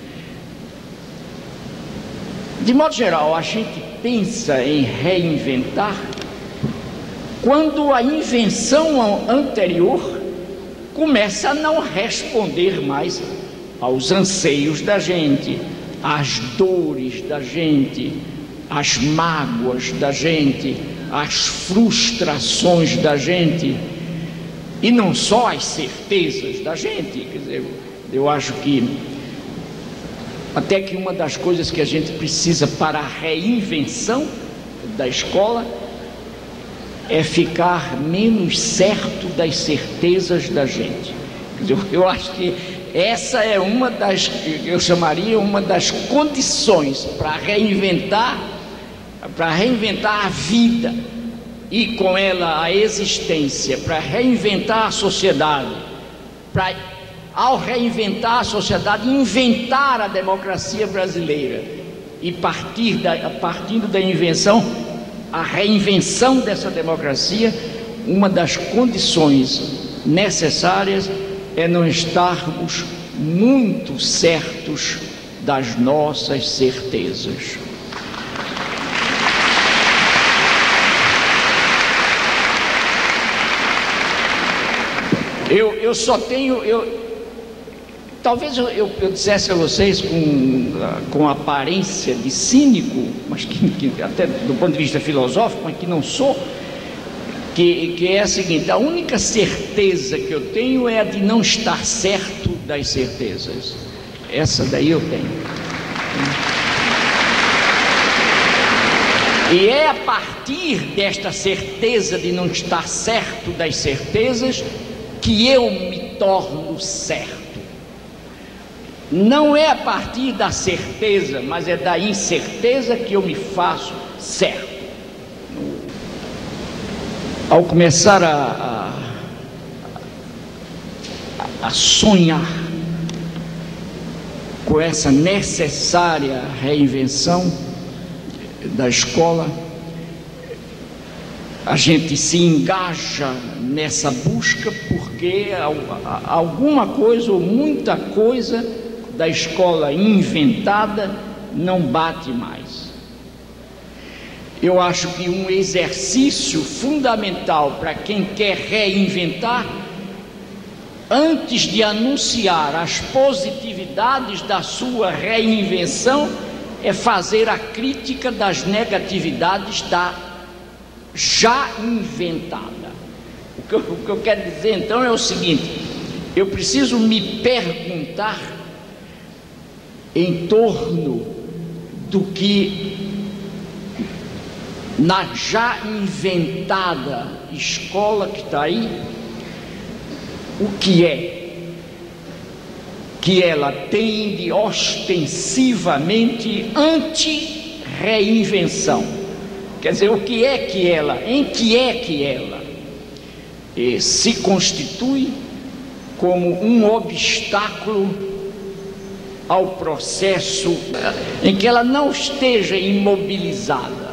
de modo geral, a gente pensa em reinventar quando a invenção anterior começa a não responder mais aos anseios da gente, às dores da gente, às mágoas da gente, às frustrações da gente, e não só às certezas da gente. Quer dizer, eu acho que até que uma das coisas que a gente precisa para a reinvenção da escola é ficar menos certo das certezas da gente. Quer dizer, eu acho que essa é uma das, eu chamaria uma das condições para reinventar, para reinventar a vida e com ela a existência, para reinventar a sociedade, para ao reinventar a sociedade, inventar a democracia brasileira e partir da, partindo da invenção, a reinvenção dessa democracia, uma das condições necessárias é não estarmos muito certos das nossas certezas. Eu, eu só tenho, eu, talvez eu, eu, eu dissesse a vocês com, com aparência de cínico, mas que, que até do ponto de vista filosófico, mas que não sou, que, que é a seguinte: a única certeza que eu tenho é a de não estar certo das certezas. Essa daí eu tenho. E é a partir desta certeza de não estar certo das certezas que eu me torno certo. Não é a partir da certeza, mas é da incerteza que eu me faço certo. Ao começar a, a, a sonhar com essa necessária reinvenção da escola, a gente se engaja nessa busca porque alguma coisa ou muita coisa da escola inventada não bate mais. Eu acho que um exercício fundamental para quem quer reinventar, antes de anunciar as positividades da sua reinvenção, é fazer a crítica das negatividades da já inventada. O que, eu, o que eu quero dizer então é o seguinte: eu preciso me perguntar em torno do que na já inventada escola que está aí, o que é que ela tem de ostensivamente anti-reinvenção. Quer dizer, o que é que ela, em que é que ela eh, se constitui como um obstáculo ao processo, em que ela não esteja imobilizada.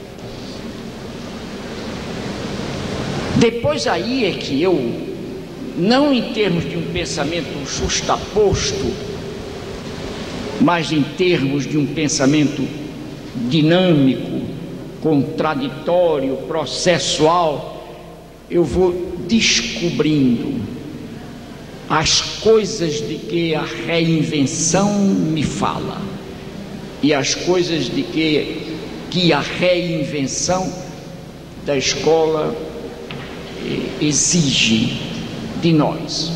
Depois aí é que eu, não em termos de um pensamento justaposto, mas em termos de um pensamento dinâmico, contraditório, processual, eu vou descobrindo as coisas de que a reinvenção me fala e as coisas de que, que a reinvenção da escola exige de nós.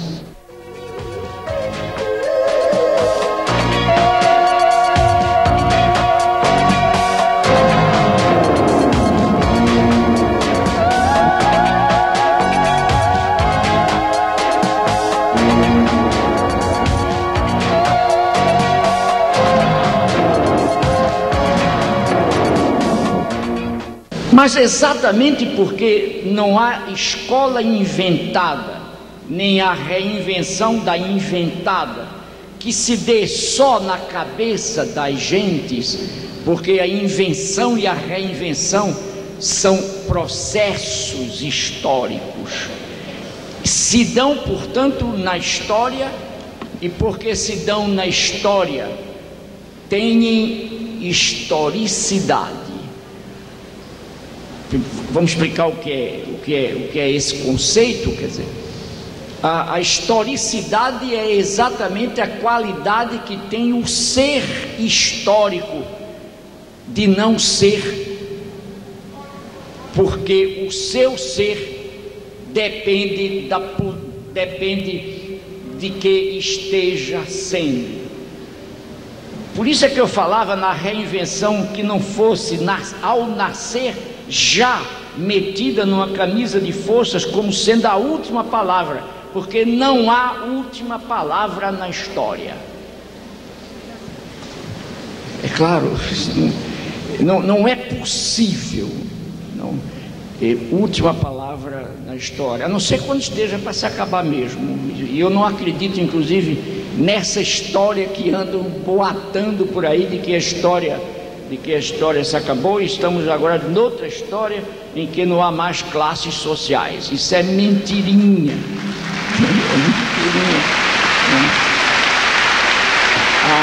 Mas exatamente porque não há escola inventada, nem a reinvenção da inventada, que se dê só na cabeça das gentes, porque a invenção e a reinvenção são processos históricos, se dão, portanto, na história, e porque se dão na história, têm historicidade. Vamos explicar o que é, o que é, o que é esse conceito. Quer dizer, a, a historicidade é exatamente a qualidade que tem o ser histórico de não ser, porque o seu ser depende, da, depende de que esteja sendo. Por isso é que eu falava na reinvenção que não fosse, ao nascer, já metida numa camisa de forças como sendo a última palavra, porque não há última palavra na história. É claro, não, não é possível não ter última palavra na história, a não ser quando esteja para se acabar mesmo. E eu não acredito, inclusive, nessa história que andam boatando por aí de que a história de que a história se acabou e estamos agora noutra história em que não há mais classes sociais. Isso é mentirinha. É mentirinha.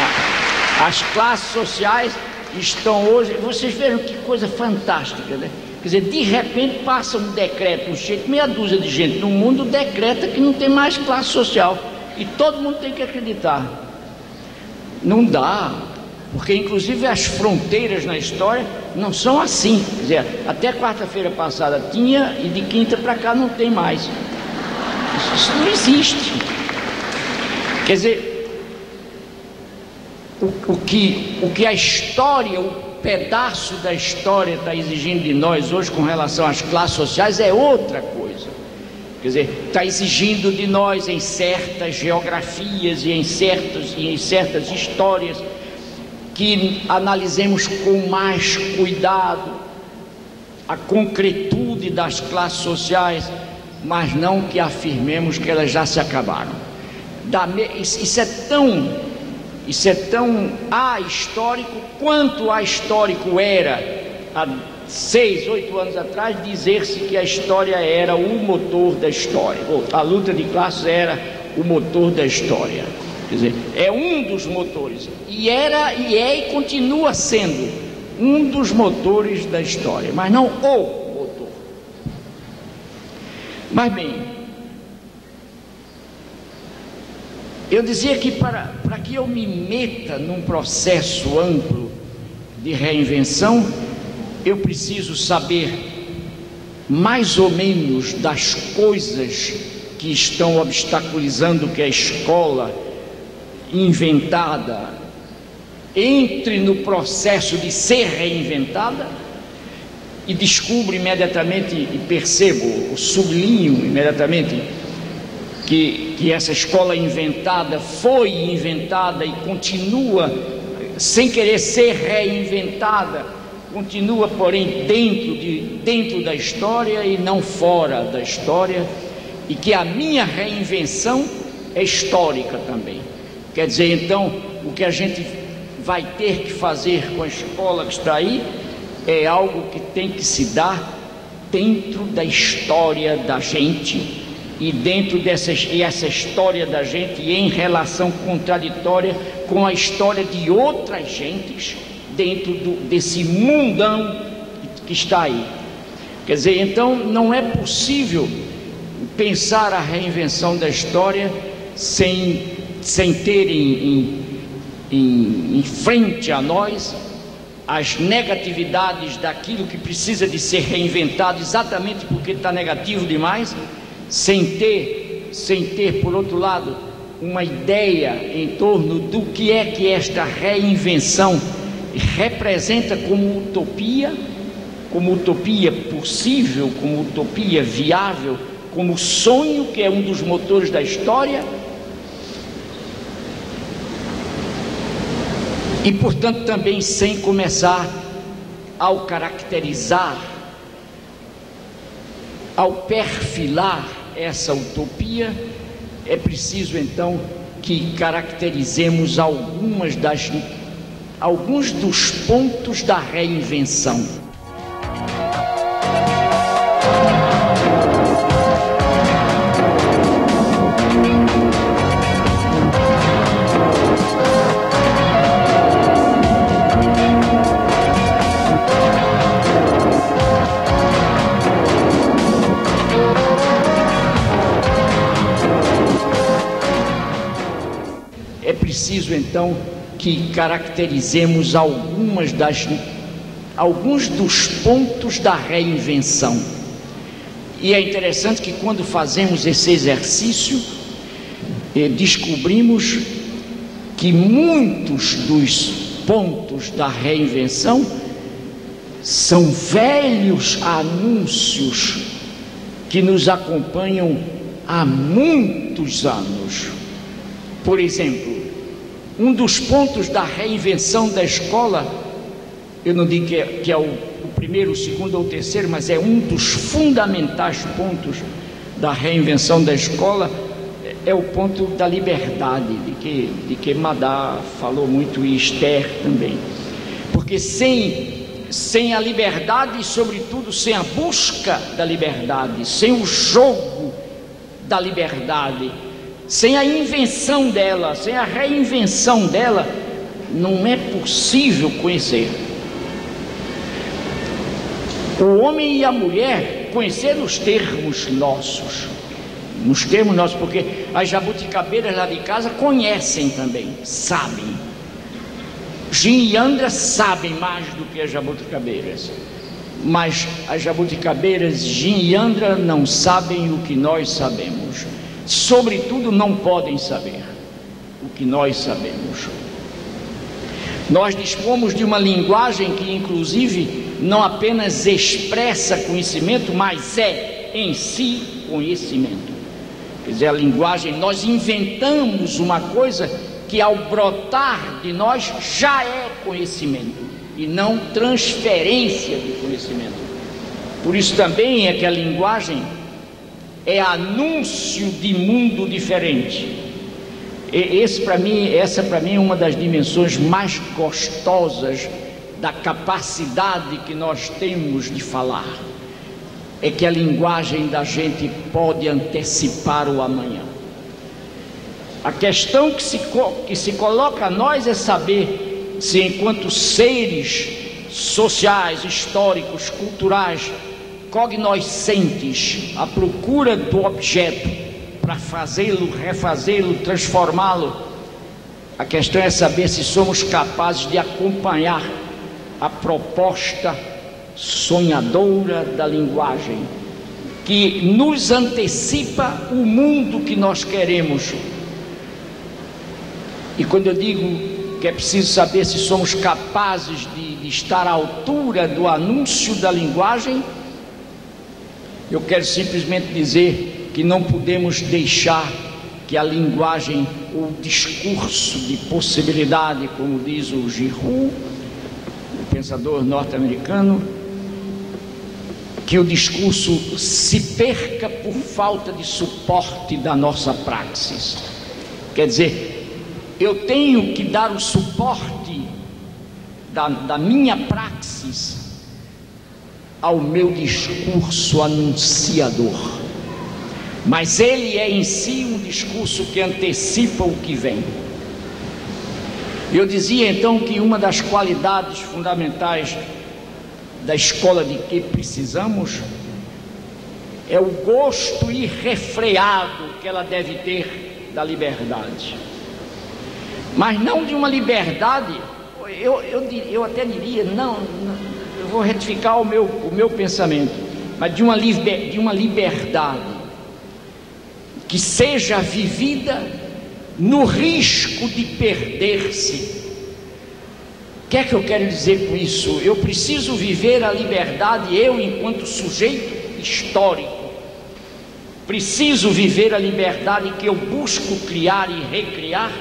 As classes sociais estão hoje, vocês vejam que coisa fantástica, né? Quer dizer, de repente passa um decreto, um jeito, meia dúzia de gente no mundo decreta que não tem mais classe social. E todo mundo tem que acreditar. Não dá, porque inclusive as fronteiras na história não são assim. Quer dizer, até quarta-feira passada tinha e de quinta para cá não tem mais. Isso, isso não existe. Quer dizer, o, o, que, o que a história, o pedaço da história está exigindo de nós hoje com relação às classes sociais é outra coisa. Quer dizer, está exigindo de nós em certas geografias e em, certos, e em certas histórias que analisemos com mais cuidado a concretude das classes sociais, mas não que afirmemos que elas já se acabaram. Da, isso é tão... Isso é tão ahistórico quanto ahistórico era há seis, oito anos atrás dizer-se que a história era o motor da história, ou a luta de classes era o motor da história. Quer dizer, é um dos motores, e era, e é e continua sendo um dos motores da história, mas não o motor. Mas bem, eu dizia que para, para que eu me meta num processo amplo de reinvenção, eu preciso saber mais ou menos das coisas que estão obstaculizando que a escola inventada entre no processo de ser reinventada, e descubro imediatamente e percebo, sublinho imediatamente que, que essa escola inventada foi inventada e continua sem querer ser reinventada, continua porém dentro, de, dentro da história e não fora da história, e que a minha reinvenção é histórica também. Quer dizer, então, o que a gente vai ter que fazer com a escola que está aí é algo que tem que se dar dentro da história da gente, e dentro dessa e essa história da gente em relação contraditória com a história de outras gentes dentro do, desse mundão que está aí. Quer dizer, então não é possível pensar a reinvenção da história sem, sem ter em, em, em, em frente a nós as negatividades daquilo que precisa de ser reinventado exatamente porque está negativo demais, sem ter, sem ter, por outro lado, uma ideia em torno do que é que esta reinvenção representa como utopia, como utopia possível, como utopia viável, como sonho, que é um dos motores da história, e, portanto, também sem começar ao caracterizar, ao perfilar essa utopia. É preciso então que caracterizemos algumas das, alguns dos pontos da reinvenção. É preciso então que caracterizemos algumas das, alguns dos pontos da reinvenção. E é interessante que quando fazemos esse exercício, eh, descobrimos que muitos dos pontos da reinvenção são velhos anúncios que nos acompanham há muitos anos. Por exemplo, um dos pontos da reinvenção da escola, eu não digo que é, que é o, o primeiro, o segundo ou o terceiro, mas é um dos fundamentais pontos da reinvenção da escola, é, é o ponto da liberdade, de que, de que Madá falou muito, e Esther também. Porque sem, sem a liberdade e, sobretudo, sem a busca da liberdade, sem o jogo da liberdade, sem a invenção dela, sem a reinvenção dela, não é possível conhecer. o homem e a mulher conheceram os termos nossos, nos termos nossos, porque as jabuticabeiras lá de casa conhecem também, sabem. Jim e Andra sabem mais do que as jabuticabeiras, mas as jabuticabeiras, Jim e Andra, não sabem o que nós sabemos, sobretudo não podem saber o que nós sabemos. Nós dispomos de uma linguagem que inclusive não apenas expressa conhecimento, mas é em si conhecimento. Quer dizer, a linguagem, nós inventamos uma coisa que ao brotar de nós já é conhecimento e não transferência de conhecimento. Por isso também é que a linguagem é anúncio de mundo diferente. Esse para mim, essa para mim é uma das dimensões mais gostosas da capacidade que nós temos de falar, é que a linguagem da gente pode antecipar o amanhã. A questão que se, que se coloca a nós é saber se, enquanto seres sociais, históricos, culturais, cognoscentes, à procura do objeto para fazê-lo, refazê-lo, transformá-lo, a questão é saber se somos capazes de acompanhar a proposta sonhadora da linguagem, que nos antecipa o mundo que nós queremos. E quando eu digo que é preciso saber se somos capazes de, de estar à altura do anúncio da linguagem, eu quero simplesmente dizer que não podemos deixar que a linguagem, o discurso de possibilidade, como diz o Giroux, o pensador norte-americano, que o discurso se perca por falta de suporte da nossa praxis. Quer dizer, eu tenho que dar o suporte da, da minha praxis ao meu discurso anunciador, mas ele é em si um discurso que antecipa o que vem. Eu dizia então que uma das qualidades fundamentais da escola de que precisamos é o gosto irrefreado que ela deve ter da liberdade, mas não de uma liberdade, eu, eu, eu até diria, não, não, eu vou retificar o meu, o meu pensamento, mas de uma, liber, de uma liberdade que seja vivida no risco de perder-se. O que é que eu quero dizer com isso? Eu preciso viver a liberdade, eu enquanto sujeito histórico, preciso viver a liberdade que eu busco criar e recriar,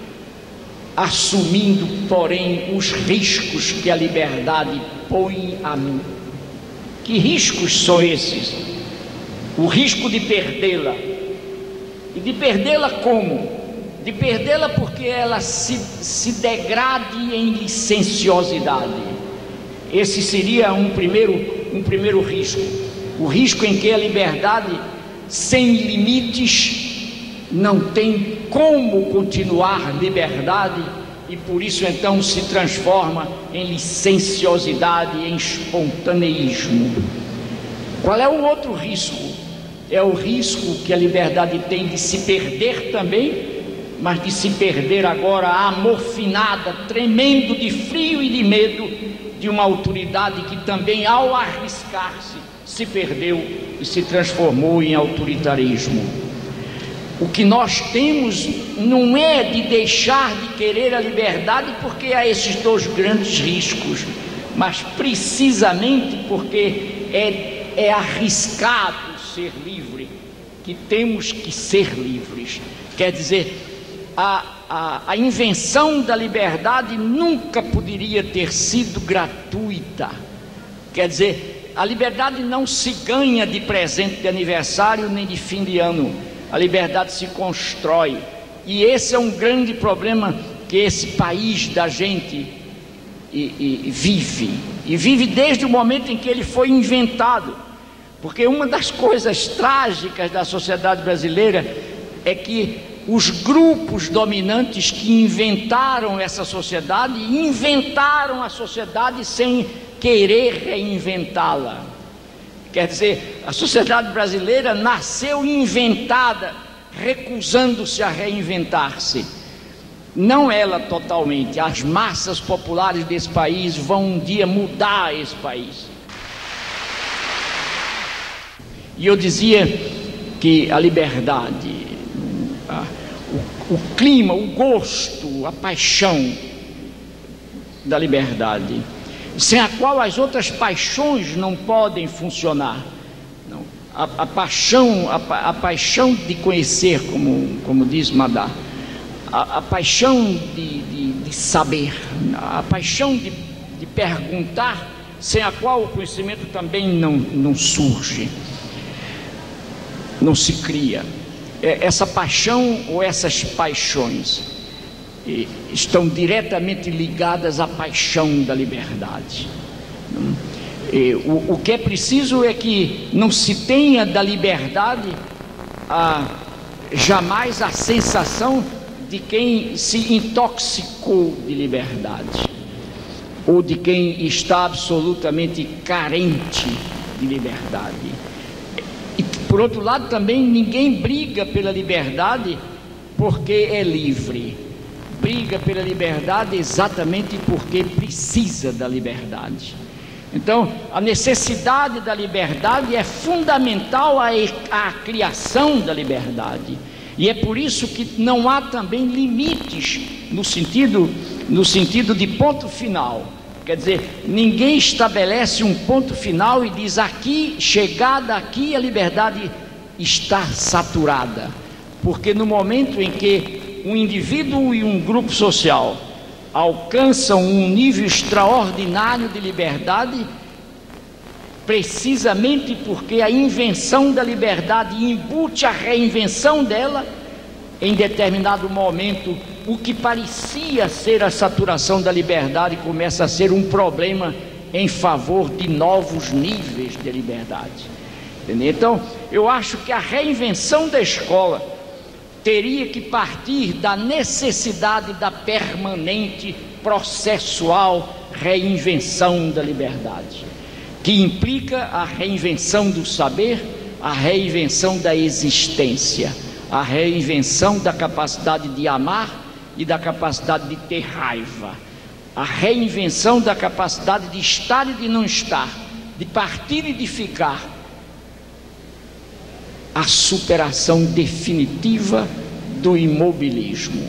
assumindo, porém, os riscos que a liberdade põe a mim. Que riscos são esses? O risco de perdê-la. E de perdê-la como? De perdê-la porque ela se, se degrade em licenciosidade. Esse seria um primeiro, um primeiro risco. O risco em que a liberdade, sem limites, não tem como continuar liberdade e por isso então se transforma em licenciosidade, em espontaneísmo. Qual é o outro risco? É o risco que a liberdade tem de se perder também, mas de se perder agora amorfinada, tremendo de frio e de medo de uma autoridade que também, ao arriscar-se, se perdeu e se transformou em autoritarismo. O que nós temos não é de deixar de querer a liberdade porque há esses dois grandes riscos, mas precisamente porque é, é arriscado ser livre, que temos que ser livres. Quer dizer, a, a, a invenção da liberdade nunca poderia ter sido gratuita. Quer dizer, a liberdade não se ganha de presente de aniversário nem de fim de ano. A liberdade se constrói. E esse é um grande problema que esse país da gente e, e, vive. E vive desde o momento em que ele foi inventado. Porque uma das coisas trágicas da sociedade brasileira é que os grupos dominantes que inventaram essa sociedade, inventaram a sociedade sem querer reinventá-la. Quer dizer, a sociedade brasileira nasceu inventada, recusando-se a reinventar-se. Não ela totalmente, as massas populares desse país vão um dia mudar esse país. E eu dizia que a liberdade, a, o, o clima, o gosto, a paixão da liberdade, sem a qual as outras paixões não podem funcionar. Não. A, a paixão, a, a paixão de conhecer, como, como diz Madá, a, a paixão de, de, de saber, a paixão de, de perguntar, sem a qual o conhecimento também não, não surge, não se cria. Essa paixão ou essas paixões estão diretamente ligadas à paixão da liberdade. O, o que é preciso é que não se tenha da liberdade a, jamais a sensação de quem se intoxicou de liberdade, ou de quem está absolutamente carente de liberdade. E, por outro lado, também ninguém briga pela liberdade porque é livre. Briga pela liberdade exatamente porque precisa da liberdade. Então, a necessidade da liberdade é fundamental à, à criação da liberdade. E é por isso que não há também limites no sentido, no sentido de ponto final. Quer dizer, ninguém estabelece um ponto final e diz aqui, chegada aqui, a liberdade está saturada. Porque no momento em que um indivíduo e um grupo social alcançam um nível extraordinário de liberdade, precisamente porque a invenção da liberdade embute a reinvenção dela, em determinado momento, o que parecia ser a saturação da liberdade começa a ser um problema em favor de novos níveis de liberdade. Entendeu? Então, eu acho que a reinvenção da escola teria que partir da necessidade da permanente, processual reinvenção da liberdade, que implica a reinvenção do saber, a reinvenção da existência, a reinvenção da capacidade de amar e da capacidade de ter raiva, a reinvenção da capacidade de estar e de não estar, de partir e de ficar, a superação definitiva do imobilismo.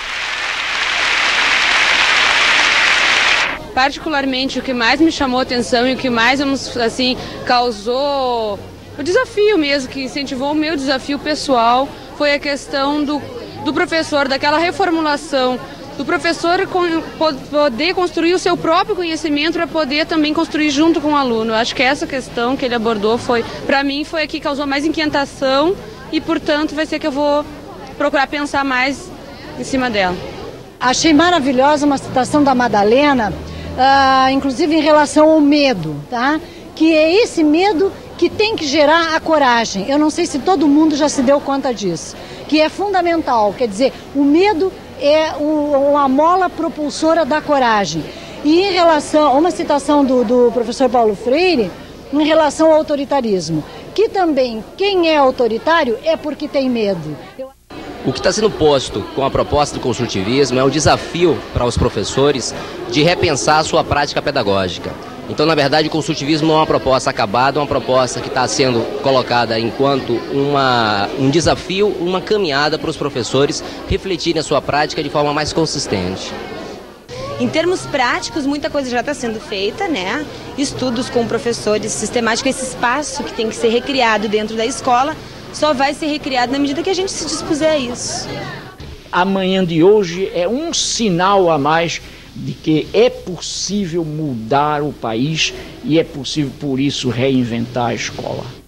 Particularmente, o que mais me chamou a atenção e o que mais, assim, causou o desafio mesmo, que incentivou o meu desafio pessoal, foi a questão do, do professor, daquela reformulação, do professor poder construir o seu próprio conhecimento para poder também construir junto com o aluno. Eu acho que essa questão que ele abordou foi, para mim, foi a que causou mais inquietação e, portanto, vai ser que eu vou procurar pensar mais em cima dela. Achei maravilhosa uma citação da Madalena, uh, inclusive em relação ao medo, tá? Que é esse medo que tem que gerar a coragem. Eu não sei se todo mundo já se deu conta disso, que é fundamental, quer dizer, o medo é uma mola propulsora da coragem. E em relação a uma citação do, do professor Paulo Freire, em relação ao autoritarismo, que também quem é autoritário é porque tem medo. Eu... O que está sendo posto com a proposta do construtivismo é um desafio para os professores de repensar a sua prática pedagógica. Então, na verdade, o construtivismo não é uma proposta acabada, é uma proposta que está sendo colocada enquanto uma, um desafio, uma caminhada para os professores refletirem a sua prática de forma mais consistente. Em termos práticos, muita coisa já está sendo feita, né? Estudos com professores sistemáticos, esse espaço que tem que ser recriado dentro da escola só vai ser recriado na medida que a gente se dispuser a isso. A manhã de hoje é um sinal a mais de que é possível mudar o país e é possível, por isso, reinventar a escola.